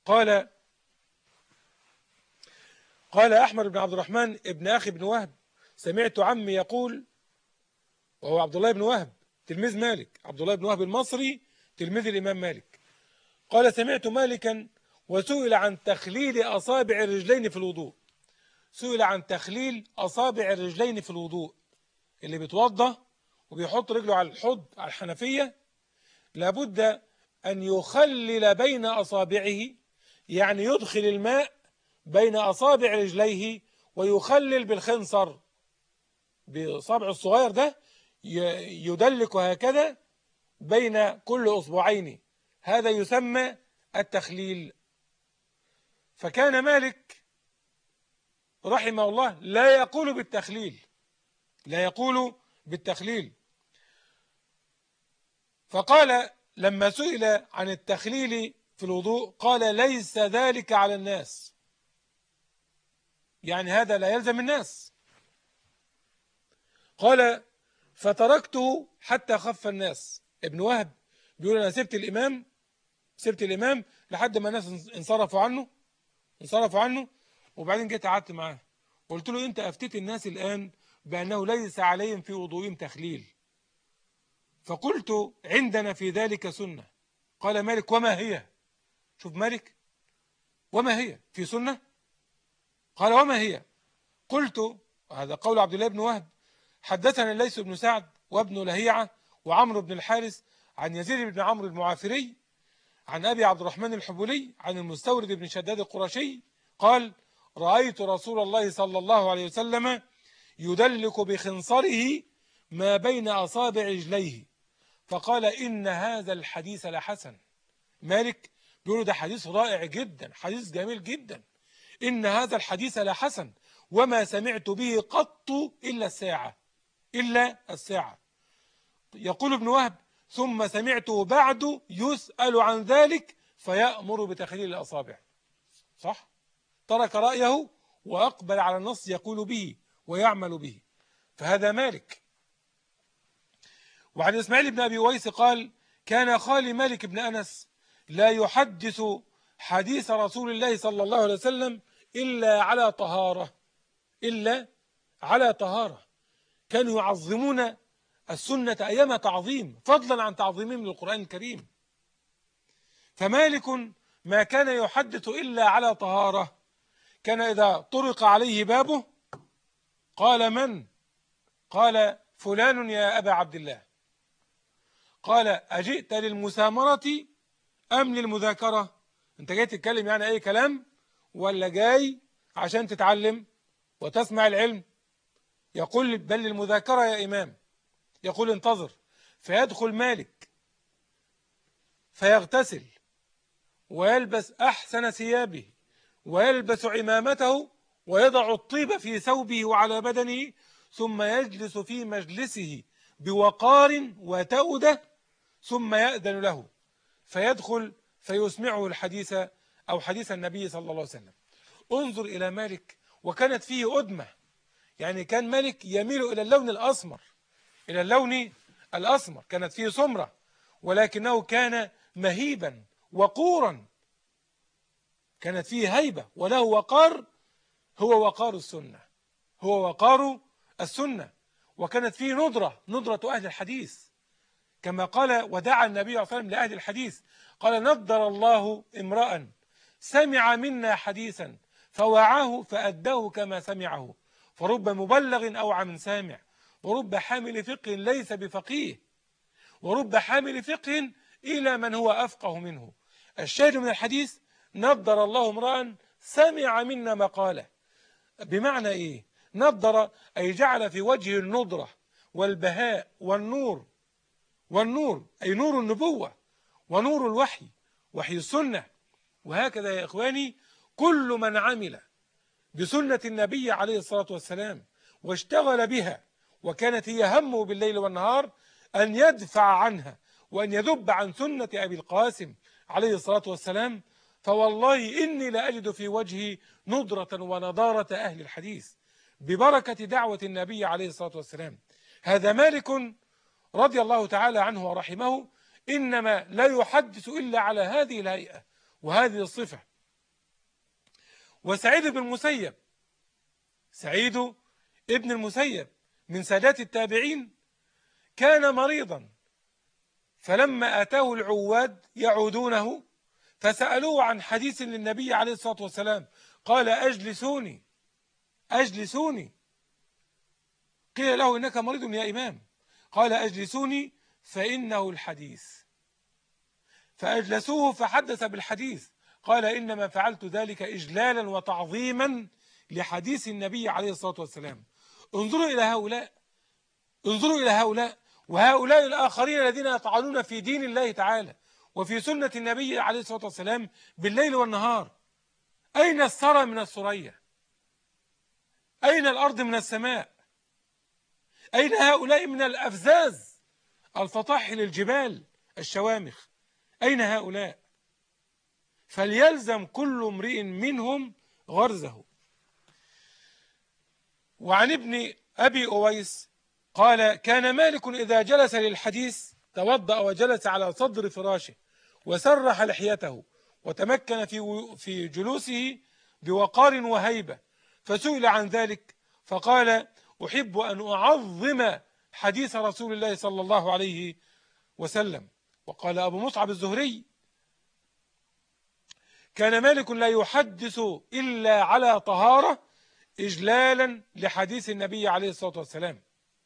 قال أحمد بن عبد الرحمن ابن أخي بن وهب: سمعت عمي يقول، وهو عبد الله بن وهب تلميذ مالك، عبد الله بن وهب المصري تلميذ الإمام مالك، قال: سمعت مالكا وسئل عن تخليل أصابع الرجلين في الوضوء. سئل عن تخليل أصابع الرجلين في الوضوء، اللي بيتوضى وبيحط رجله على الحوض على الحنفية لابد أن يخلل بين أصابعه، يعني يدخل الماء بين أصابع رجليه ويخلل بالخنصر بصابع الصغير ده، يدلك هكذا بين كل أصبعين، هذا يسمى التخليل. فكان مالك رحمه الله لا يقول بالتخليل، لا يقول بالتخليل. فقال لما سئل عن التخليل في الوضوء قال: ليس ذلك على الناس، يعني هذا لا يلزم الناس. قال: فتركته حتى خف الناس. ابن وهب بيقول: أنا سبت الإمام لحد ما الناس انصرفوا عنه وبعدين جيت قعدت معاه قلت له: أنت أفتيت الناس الآن بأنه ليس عليهم في وضوئهم تخليل، فقلت: عندنا في ذلك سنة. قال مالك: وما هي؟ شوف مالك، وما هي في سنة؟ قال: وما هي؟ قلت، هذا قول عبد الله بن وهب: حدثنا الليث بن سعد وابن لهيعة وعمرو بن الحارث عن يزيد بن عمرو المعافري عن أبي عبد الرحمن الحبولي عن المستورد بن شداد القرشي قال: رأيت رسول الله صلى الله عليه وسلم يدلك بخنصره ما بين أصابع رجليه، فقال: إن هذا الحديث لحسن. مالك بيقول: ده حديث رائع جدا، حديث جميل جدا، إن هذا الحديث لحسن، وما سمعت به قط إلا الساعة. يقول ابن وهب: ثم سمعته بعد يسأل عن ذلك فيأمر بتخليل الأصابع. صح؟ ترك رأيه وأقبل على النص يقول به ويعمل به، فهذا مالك. وعن إسماعيل بن أبي ويس قال: كان خالي مالك بن أنس لا يحدث حديث رسول الله صلى الله عليه وسلم إلا على طهارة. كانوا يعظمون السنة أيام تعظيم، فضلا عن تعظيمهم للقرآن الكريم. فمالك ما كان يحدث إلا على طهارة. كان إذا طرق عليه بابه قال: من؟ قال: فلان يا أبا عبد الله. قال: أجئت للمسامرة أم للمذاكرة؟ أنت جاي تتكلم يعني أي كلام ولا جاي عشان تتعلم وتسمع العلم؟ يقول: بل للمذاكرة يا إمام. يقول: انتظر. فيدخل مالك فيغتسل ويلبس أحسن ثيابه ويلبس عمامته ويضع الطيب في ثوبه وعلى بدنه، ثم يجلس في مجلسه بوقار وتؤدة، ثم يأذن له فيدخل فيسمعه الحديث أو حديث النبي صلى الله عليه وسلم. انظر إلى مالك، وكانت فيه أدمة، يعني كان مالك يميل إلى اللون الأسمر، كانت فيه سمرة، ولكنه كان مهيبا وقورا، كانت فيه هيبة وله وقار، هو وقار السنة. وكانت فيه ندرة أهل الحديث، كما قال: ودعا النبي صلى الله عليه وسلم لأهل الحديث قال: نضر الله امرأ سمع منا حديثا فوعاه فأداه كما سمعه، فرب مبلغ أوعى من سامع، ورب حامل فقه ليس بفقيه، ورب حامل فقه إلى من هو أفقه منه. الشاهد من الحديث: نضر الله امرأ سمع منا مقالة. بمعنى إيه؟ نضر أي جعل في وجه النضرة والبهاء والنور أي نور النبوة ونور الوحي، وحي السنة. وهكذا يا إخواني كل من عمل بسنة النبي عليه الصلاة والسلام واشتغل بها وكانت هي همه بالليل والنهار أن يدفع عنها وأن يذب عن سنة أبي القاسم عليه الصلاة والسلام، فوالله إني لأجد في وجهي ندرة ونضارة أهل الحديث ببركة دعوة النبي عليه الصلاة والسلام. هذا مالك رضي الله تعالى عنه ورحمه، إنما لا يحدث إلا على هذه الهيئة وهذه الصفة. وسعيد بن المسيب، سعيد ابن المسيب من سادات التابعين، كان مريضا، فلما أتاه العواد يعودونه فسألوه عن حديث للنبي عليه الصلاة والسلام، قال أجلسوني أجلسوني. قيل له إنك مريض يا إمام، قال أجلسوني فإنه الحديث. فأجلسوه فحدث بالحديث، قال إنما فعلت ذلك إجلالا وتعظيما لحديث النبي عليه الصلاة والسلام. انظروا إلى هؤلاء، انظروا إلى هؤلاء وهؤلاء الآخرين الذين يطعنون في دين الله تعالى وفي سنة النبي عليه الصلاة والسلام بالليل والنهار. أين الثرى من الثريا؟ أين الأرض من السماء؟ أين هؤلاء من الأفزاز الفطاحل الجبال الشوامخ؟ أين هؤلاء؟ فليلزم كل امرئ منهم غرزه. وعن ابن أبي أويس قال كان مالك إذا جلس للحديث توضأ وجلس على صدر فراشه وسرح لحيته وتمكن في جلوسه بوقار وهيبة، فسئل عن ذلك فقال أحب أن أعظم حديث رسول الله صلى الله عليه وسلم. وقال أبو مصعب الزهري كان مالك لا يحدث إلا على طهارة إجلالا لحديث النبي عليه الصلاة والسلام.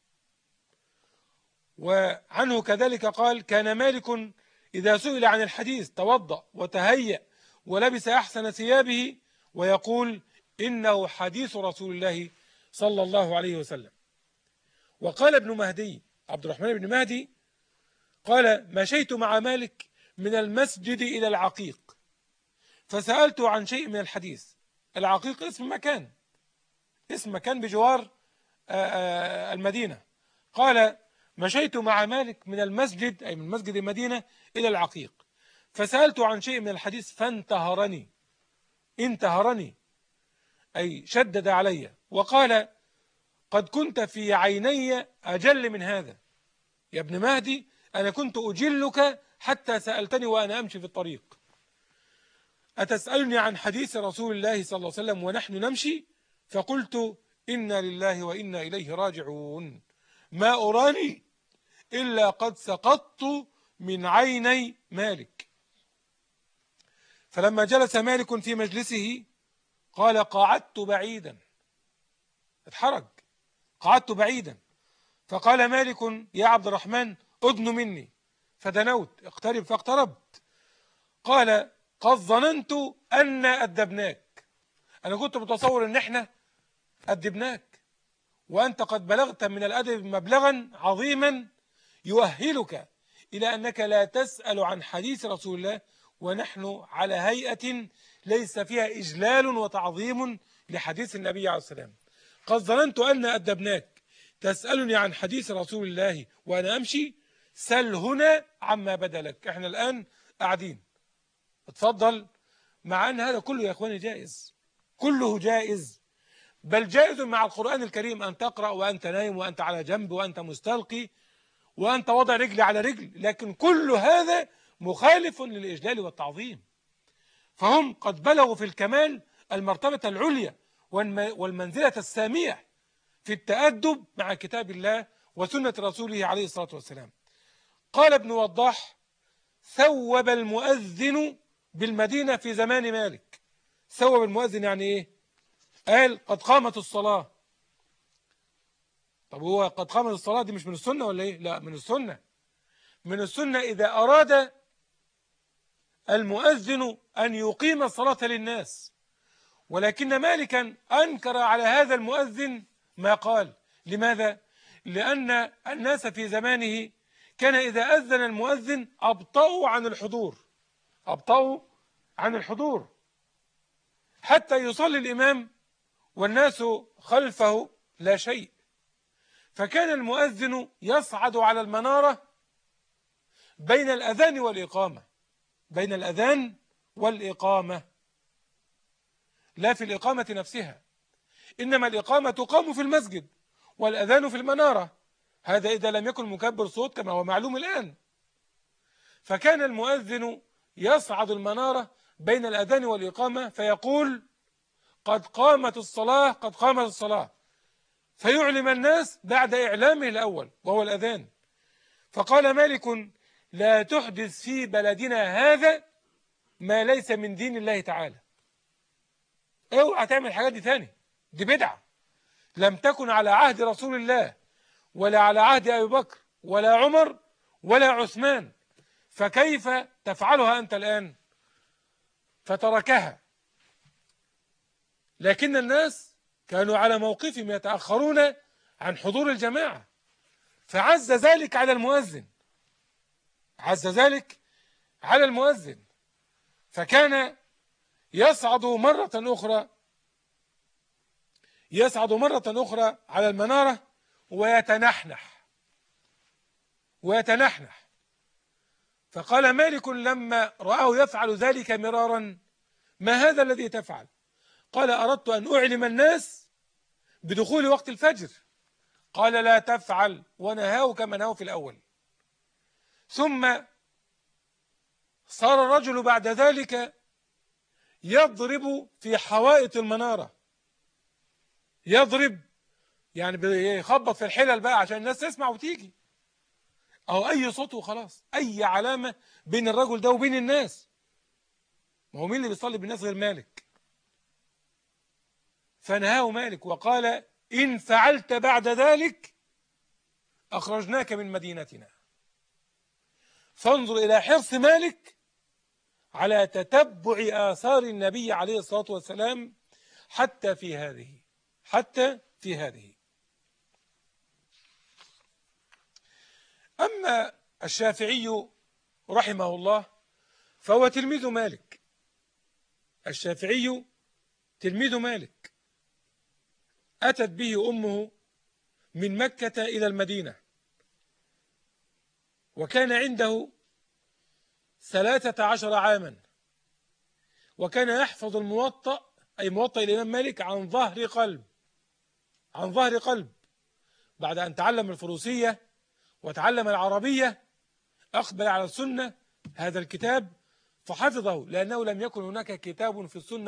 وعنه كذلك قال كان مالك إذا سئل عن الحديث توضأ وتهيأ ولبس أحسن ثيابه ويقول إنه حديث رسول الله صلى الله عليه وسلم. وقال ابن مهدي عبد الرحمن بن مهدي قال مشيت مع مالك من المسجد إلى العقيق فسألته عن شيء من الحديث. العقيق اسم مكان بجوار المدينة. قال مشيت مع مالك من المسجد أي من مسجد المدينة إلى العقيق فسألته عن شيء من الحديث فانتهرني، انتهرني أي شدد علي وقال قد كنت في عيني أجل من هذا يا ابن مهدي، أنا كنت أجلك حتى سألتني وأنا أمشي في الطريق أتسألني عن حديث رسول الله صلى الله عليه وسلم ونحن نمشي؟ فقلت إنا لله وإنا إليه راجعون، ما أراني إلا قد سقطت من عيني مالك. فلما جلس مالك في مجلسه قال قعدت بعيدا، اتحرج، قعدت بعيدا. فقال مالك يا عبد الرحمن أدن مني، فدنوت اقترب فاقتربت. قال قد ظننت أن أدبناك، أنا كنت متصور أن احنا أدبناك وأنت قد بلغت من الأدب مبلغا عظيما يؤهلك إلى أنك لا تسأل عن حديث رسول الله ونحن على هيئة ليس فيها إجلال وتعظيم لحديث النبي عليه السلام. قد ظننت أن أدبناك تسألني عن حديث رسول الله وأنا أمشي، سل هنا عما بدا لك. احنا الآن قاعدين، اتفضل. مع أن هذا كله يا أخواني جائز، كله جائز، بل جائز مع القرآن الكريم أن تقرأ وأنت نايم وأنت على جنب وأنت مستلقي وأنت وضع رجل على رجل، لكن كل هذا مخالف للإجلال والتعظيم. فهم قد بلغوا في الكمال المرتبة العليا والمنزلة السامية في التأدب مع كتاب الله وسنة رسوله عليه الصلاة والسلام. قال ابن وضاح ثوب المؤذن بالمدينة في زمان مالك. ثوب المؤذن يعني إيه؟ قال قد قامت الصلاة. طب هو قد قامت الصلاة دي مش من السنة ولا إيه؟ لا، من السنة. من السنة إذا أراد المؤذن أن يقيم الصلاة للناس، ولكن مالكا أنكر على هذا المؤذن ما قال. لماذا؟ لأن الناس في زمانه كان إذا أذن المؤذن أبطأوا عن الحضور، أبطأوا عن الحضور حتى يصلي الإمام والناس خلفه لا شيء. فكان المؤذن يصعد على المنارة بين الأذان والإقامة، بين الأذان والإقامة، لا في الإقامة نفسها، إنما الإقامة تقام في المسجد والأذان في المنارة، هذا إذا لم يكن مكبر صوت كما هو معلوم الآن. فكان المؤذن يصعد المنارة بين الأذان والإقامة فيقول قد قامت الصلاة قد قامت الصلاة، فيعلم الناس بعد إعلامه الأول وهو الأذان. فقال مالك لا تحدث في بلدنا هذا ما ليس من دين الله تعالى، اوعى تعمل الحاجات دي ثاني، دي بدعة لم تكن على عهد رسول الله ولا على عهد أبي بكر ولا عمر ولا عثمان، فكيف تفعلها أنت الآن؟ فتركها. لكن الناس كانوا على موقفهم يتأخرون عن حضور الجماعة، فعز ذلك على المؤذن، عز ذلك على المؤذن، فكان يصعد مرة أخرى على المنارة ويتنحنح. فقال مالك لما رآه يفعل ذلك مرارا ما هذا الذي تفعل؟ قال أردت أن أعلم الناس بدخول وقت الفجر. قال لا تفعل، ونهاه كما نهاه في الأول. ثم صار الرجل بعد ذلك يضرب في حوائط المنارة، يضرب يعني بيخبط في الحلل بقى عشان الناس تسمع وتيجي، أو أي صوت وخلاص، أي علامة بين الرجل ده وبين الناس. ما هو مين اللي بيصلي بالناس غير مالك؟ فنهاه مالك وقال إن فعلت بعد ذلك أخرجناك من مدينتنا. فانظر إلى حرص مالك على تتبع آثار النبي عليه الصلاة والسلام حتى في هذه. أما الشافعي رحمه الله فهو تلميذ مالك، الشافعي تلميذ مالك، أتت به أمه من مكة إلى المدينة، وكان عنده 13 عاما، وكان يحفظ الموطأ أي موطأ الإمام مالك عن ظهر قلب. بعد أن تعلم الفروسية وتعلم العربية أقبل على السنة هذا الكتاب فحفظه، لأنه لم يكن هناك كتاب في السنة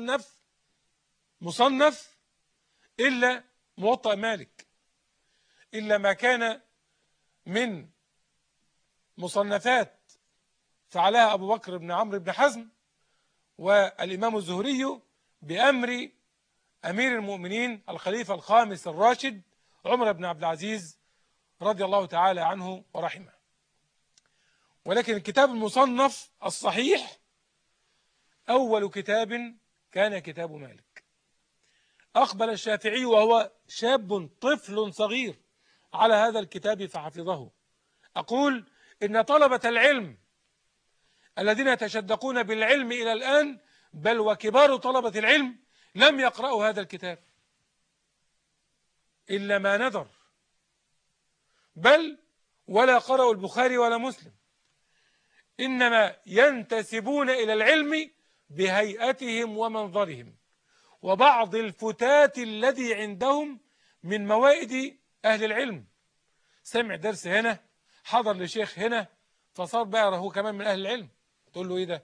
مصنف إلا موطأ مالك، إلا ما كان من مصنفات فعلها أبو بكر بن عمرو بن حزم والإمام الزهري بأمر أمير المؤمنين الخليفة الخامس الراشد عمر بن عبد العزيز رضي الله تعالى عنه ورحمه. ولكن الكتاب المصنف الصحيح أول كتاب كان كتاب مالك. أقبل الشافعي وهو شاب طفل صغير على هذا الكتاب فحفظه. أقول إن طلبة العلم الذين يتشدقون بالعلم إلى الآن بل وكبار طلبة العلم لم يقرأوا هذا الكتاب إلا ما نذر، بل ولا قرأوا البخاري ولا مسلم، إنما ينتسبون إلى العلم بهيئتهم ومنظرهم وبعض الفتات الذي عندهم من موائد أهل العلم. سمع درس هنا، حضر لشيخ هنا، فصار بقى هو كمان من أهل العلم. تقول له إيه ده؟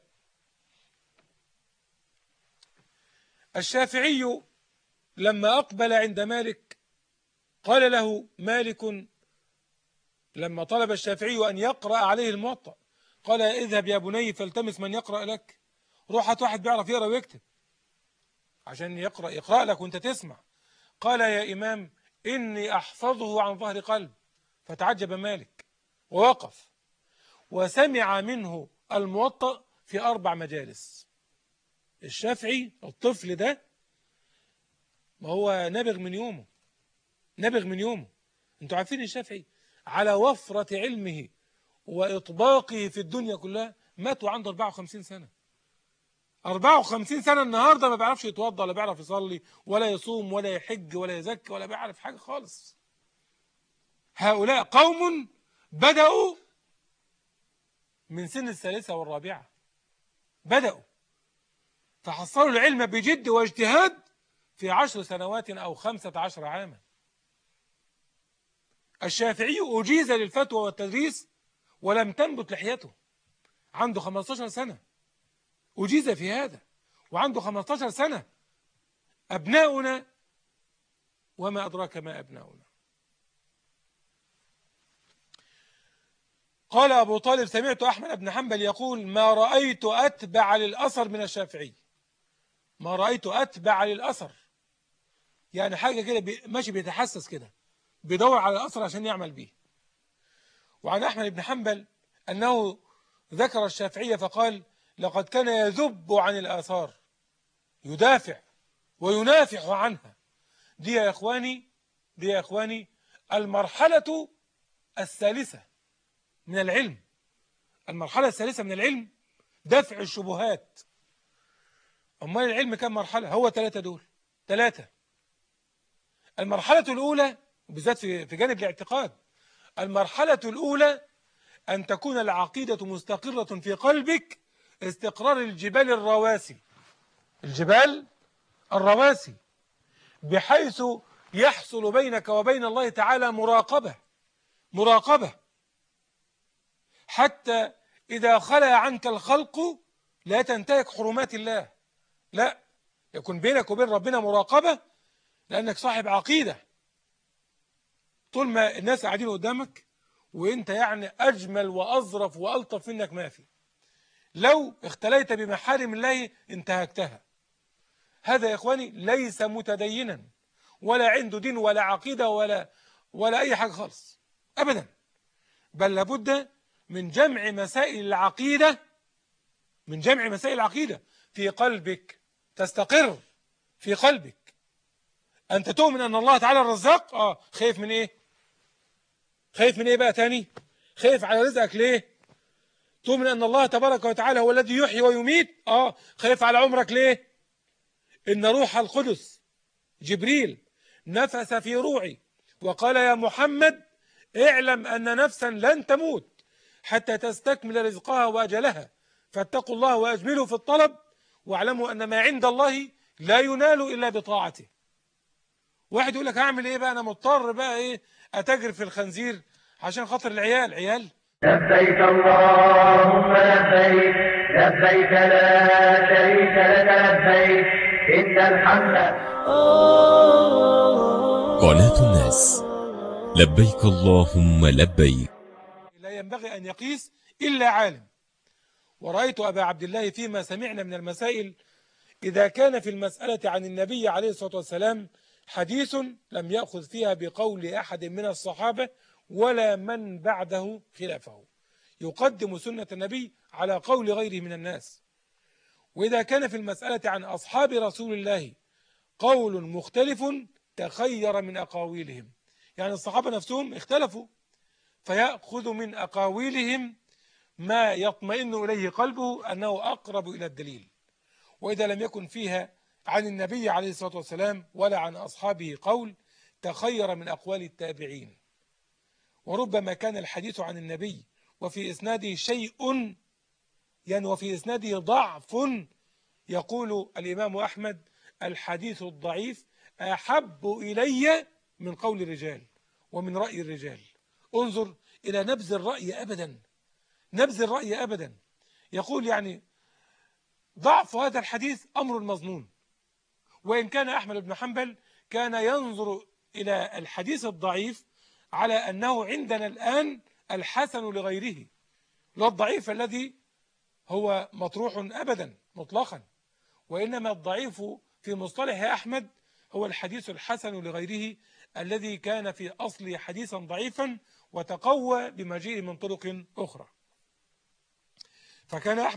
الشافعي لما أقبل عند مالك قال له مالك لما طلب الشافعي أن يقرأ عليه الموطأ قال اذهب يا بني فالتمس من يقرأ لك، روح هات واحد بيعرف يقرأ ويكتب عشان يقرأ لك وانت تسمع. قال يا إمام إني أحفظه عن ظهر قلب. فتعجب مالك ووقف وسمع منه الموطأ في 4 مجالس. الشافعي الطفل ده ما هو نابغ من يومه. انتوا عارفين الشافعي على وفرة علمه وإطباقه في الدنيا كلها مات وعنده 54 سنة. 54 سنة النهاردة ما بيعرفش يتوضى ولا بيعرف يصلي ولا يصوم ولا يحج ولا يزكي ولا بيعرف حاجة خالص. هؤلاء قوم بدأوا من سن 3 و4 بدأوا فحصلوا العلم بجد واجتهاد في 10 سنوات أو 15 عاما. الشافعي أجيز للفتوى والتدريس ولم تنبت لحيته، عنده 15 سنة أجيز في هذا، وعنده 15 سنة. أبناؤنا وما أدراك ما أبناؤنا. قال أبو طالب: سمعت أحمد بن حنبل يقول: ما رأيت أتبع للأثر من الشافعي. ما رأيت أتبع للأثر، يعني حاجة كده ماشي بيتحسس كده، بيدور على الأثر عشان يعمل به. وعن أحمد بن حنبل أنه ذكر الشافعية فقال: لقد كان يذب عن الآثار، يدافع وينافح عنها. دي يا إخواني المرحلة الثالثة من العلم. المرحلة الثالثة من العلم دفع الشبهات. أمال العلم كم مرحلة؟ هو 3 دول، 3. المرحلة الأولى بالذات في جانب الاعتقاد، المرحلة الأولى أن تكون العقيدة مستقرة في قلبك استقرار الجبال الرواسي، الجبال الرواسي، بحيث يحصل بينك وبين الله تعالى مراقبة، حتى إذا خلى عنك الخلق لا تنتهك حرمات الله، لا، يكون بينك وبين ربنا مراقبة، لأنك صاحب عقيدة. طول ما الناس قاعدين قدامك وانت يعني أجمل وأظرف وألطف منك ما في، لو اختليت بمحارم الله انتهكتها. هذا يا إخواني ليس متدينا ولا عنده دين ولا عقيدة ولا أي حاجة خالص أبدا، بل لابد من جمع مسائل العقيدة، في قلبك، تستقر في قلبك. أنت تؤمن أن الله تعالى الرزاق، خايف من إيه؟ خايف من إيه بقى تاني؟ خايف على رزقك ليه؟ تؤمن أن الله تبارك وتعالى هو الذي يحيي ويميت، خايف على عمرك ليه؟ إن روح القدس جبريل نفث في روعي وقال: يا محمد اعلم أن نفسا لن تموت حتى تستكمل رزقها وأجلها، فاتقوا الله وأجملوا في الطلب، واعلموا أن ما عند الله لا ينال إلا بطاعته. واحد يقول لك: هعمل إيه بقى؟ أنا مضطر بقى إيه، أتاجر في الخنزير عشان خاطر العيال. لبيك اللهم لبيك، لبيك لا شريك لك لبيك، إن الحمد. قناة الناس، لبيك اللهم لبيك. لا ينبغي أن يقيس إلا عالم. ورأيت أبا عبد الله فيما سمعنا من المسائل، إذا كان في المسألة عن النبي عليه الصلاة والسلام حديث لم يأخذ فيها بقول أحد من الصحابة ولا من بعده خلافه، يقدم سنة النبي على قول غيره من الناس. وإذا كان في المسألة عن أصحاب رسول الله قول مختلف تخير من أقاويلهم، يعني الصحابة نفسهم اختلفوا، فيأخذ من أقاويلهم ما يطمئن إليه قلبه أنه أقرب إلى الدليل. وإذا لم يكن فيها عن النبي عليه الصلاة والسلام ولا عن أصحابه قول، تخير من أقوال التابعين. وربما كان الحديث عن النبي وفي إسناده شيء، يعني وفي إسناده ضعف، يقول الإمام أحمد: الحديث الضعيف أحب إلي من قول الرجال ومن رأي الرجال. انظر إلى نبذ الرأي أبدا. يقول يعني ضعف هذا الحديث أمر مظنون. وإن كان أحمد بن حنبل كان ينظر إلى الحديث الضعيف على أنه عندنا الآن الحسن لغيره، لا الضعيف الذي هو مطروح أبدا مطلقا، وإنما الضعيف في مصطلح أحمد هو الحديث الحسن لغيره الذي كان في أصل حديثا ضعيفا وتقوى بمجيء من طرق أخرى. فكان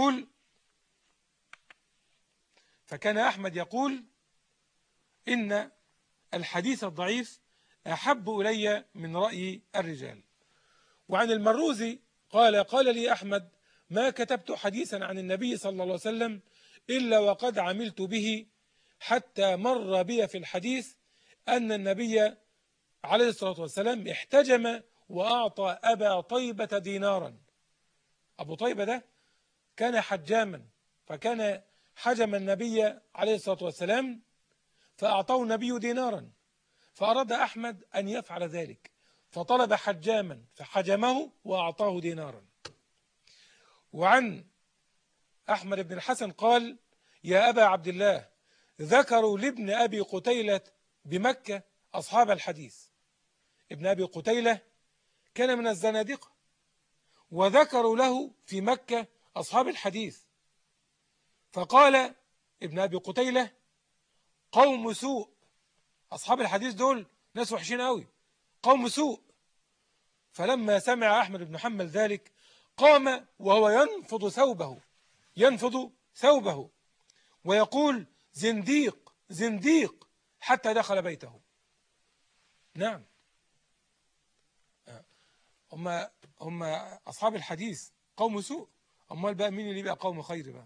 أحمد يقول إن الحديث الضعيف أحب إلي من رأي الرجال. وعن المروزي قال لي أحمد: ما كتبت حديثا عن النبي صلى الله عليه وسلم إلا وقد عملت به، حتى مر بي في الحديث أن النبي عليه الصلاة والسلام احتجم وأعطى أبا طيبة دينارا. أبو طيبة ده كان حجاما، فكان حجم النبي عليه الصلاة والسلام فأعطاه النبي دينارا، فأراد أحمد أن يفعل ذلك فطلب حجاما فحجمه وأعطاه دينارا. وعن أحمد بن الحسن قال: يا أبا عبد الله، ذكروا لابن أبي قتيلة بمكة أصحاب الحديث. ابن أبي قتيلة كان من الزنادقة، وذكروا له في مكة أصحاب الحديث، فقال ابن أبي قتيلة: قوم سوء. أصحاب الحديث دول ناس وحشين قوي، قوم سوء. فلما سمع أحمد بن حنبل ذلك قام وهو ينفض ثوبه ويقول: زنديق زنديق، حتى دخل بيته. نعم، هم أصحاب الحديث قوم سوء، أمال بقى مين اللي بقى قوم خير بقى؟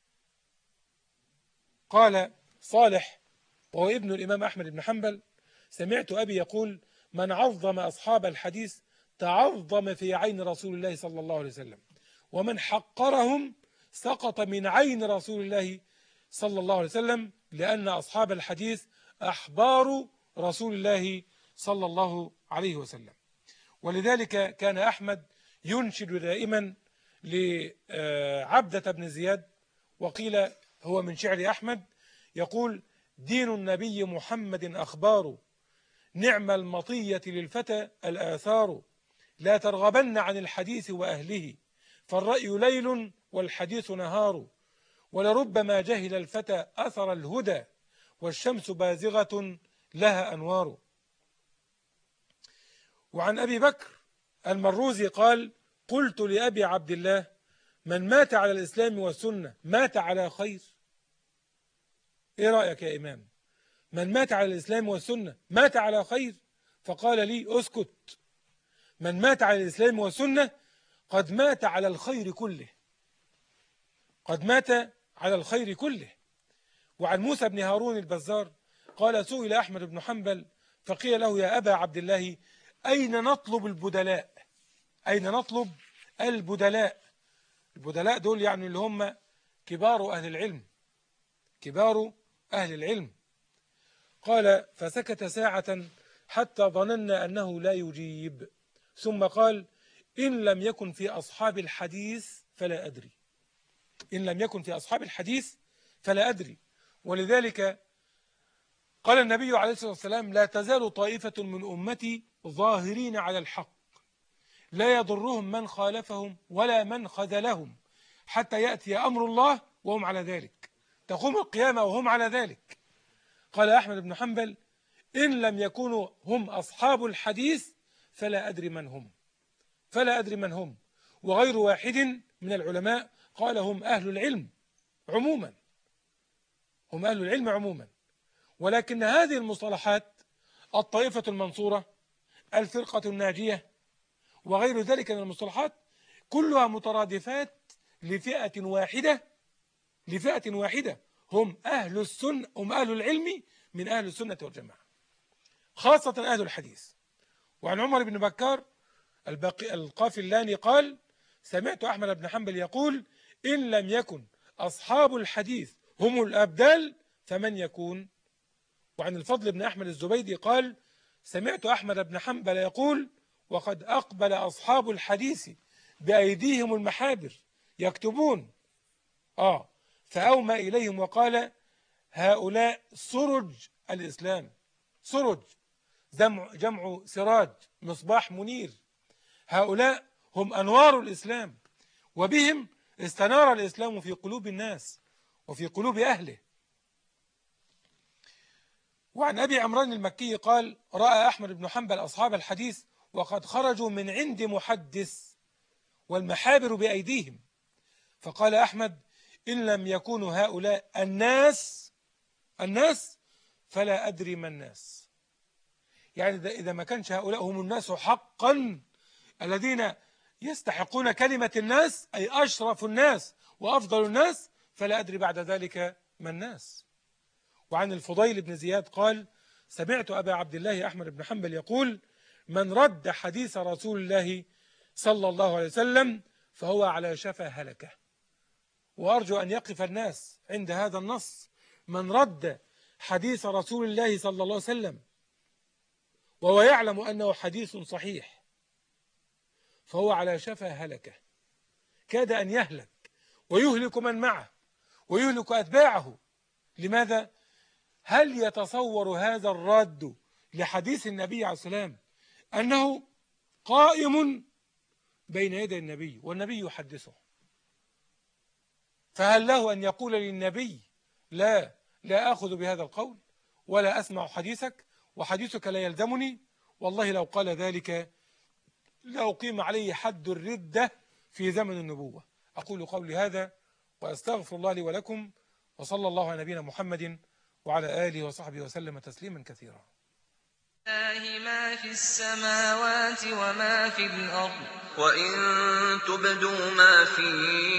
قال صالح وهو ابن الإمام أحمد بن حنبل: سمعت أبي يقول: من عظم أصحاب الحديث تعظم في عين رسول الله صلى الله عليه وسلم، ومن حقرهم سقط من عين رسول الله صلى الله عليه وسلم، لأن أصحاب الحديث أحبار رسول الله صلى الله عليه وسلم. ولذلك كان أحمد ينشد دائما لعبدة بن زياد، وقيل هو من شعر أحمد، يقول: دين النبي محمد أخبار، نعم المطية للفتى الآثار، لا ترغبن عن الحديث وأهله، فالرأي ليل والحديث نهار، ولربما جهل الفتى أثر الهدى، والشمس بازغة لها أنوار. وعن أبي بكر المروزي قال: قلت لأبي عبد الله: من مات على الإسلام والسنة مات على خير؟ إيه رأيك يا إمام؟ من مات على الإسلام والسنة مات على خير؟ فقال لي: أسكت، من مات على الإسلام والسنة قد مات على الخير كله، قد مات على الخير كله. وعن موسى بن هارون البزار قال: سئل أحمد بن حنبل فقيل له: يا أبا عبد الله، أين نطلب البدلاء؟ أين نطلب البدلاء؟ البدلاء دول يعني اللي هم كبار أهل العلم، كبار أهل العلم. قال: فسكت ساعة حتى ظننا أنه لا يجيب، ثم قال: إن لم يكن في أصحاب الحديث فلا أدري، إن لم يكن في أصحاب الحديث فلا أدري. ولذلك قال النبي عليه الصلاة والسلام: لا تزال طائفة من أمتي ظاهرين على الحق، لا يضرهم من خالفهم ولا من خذلهم، حتى يأتي أمر الله وهم على ذلك، تقوم القيامة وهم على ذلك. قال أحمد بن حنبل: إن لم يكونوا هم أصحاب الحديث فلا أدري من هم، فلا أدري من هم. وغير واحد من العلماء قال: هم أهل العلم عموما، هم أهل العلم عموما. ولكن هذه المصطلحات، الطائفة المنصورة، الفرقة الناجية، وغير ذلك من المصطلحات، كلها مترادفات لفئة واحدة، لفئة واحدة، هم أهل السنة، هم أهل العلم من أهل السنة والجماعة، خاصة أهل الحديث. وعن عمر بن بكار القافلاني قال: سمعت أحمد بن حنبل يقول: إن لم يكن أصحاب الحديث هم الأبدال فمن يكون؟ وعن الفضل بن أحمد الزبيدي قال: سمعت أحمد بن حنبل يقول: وقد أقبل أصحاب الحديث بأيديهم المحابر يكتبون، فأومى إليهم وقال: هؤلاء سرج الإسلام. سرج جمع سراج، مصباح منير، هؤلاء هم أنوار الإسلام، وبهم استنار الإسلام في قلوب الناس وفي قلوب أهله. وعن أبي عمران المكي قال: رأى أحمد بن حنبل أصحاب الحديث وقد خرجوا من عند محدث والمحابر بأيديهم، فقال أحمد: إن لم يكونوا هؤلاء الناس فلا أدري ما الناس. يعني إذا ما كانش هؤلاء هم الناس حقا الذين يستحقون كلمة الناس، أي أشرف الناس وأفضل الناس، فلا أدري بعد ذلك ما الناس. وعن الفضيل بن زياد قال: سمعت أبا عبد الله أحمد بن حنبل يقول: من رد حديث رسول الله صلى الله عليه وسلم فهو على شفا هلكة. وأرجو أن يقف الناس عند هذا النص. من رد حديث رسول الله صلى الله عليه وسلم وهو يعلم أنه حديث صحيح فهو على شفا هلكة، كاد أن يهلك ويهلك من معه ويهلك أتباعه. لماذا؟ هل يتصور هذا الرد لحديث النبي عليه السلام أنه قائم بين يدي النبي والنبي يحدثه؟ فهل له أن يقول للنبي لا أخذ بهذا القول ولا أسمع حديثك وحديثك لا يلزمني؟ والله لو قال ذلك لأقيم عليه حد الردة في زمن النبوة. أقول قولي هذا وأستغفر الله لي ولكم، وصلى الله على نبينا محمد وعلى آله وصحبه وسلم تسليما كثيرا. لله ما في السماوات وما في الأرض وإن تبدوا ما في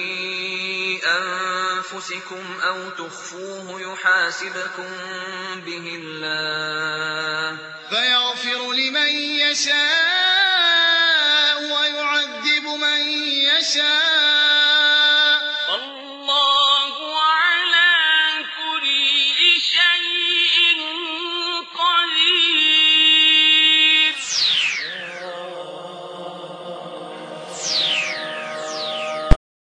أنفسكم أو تخفوه يحاسبكم به الله فيغفر لمن يشاء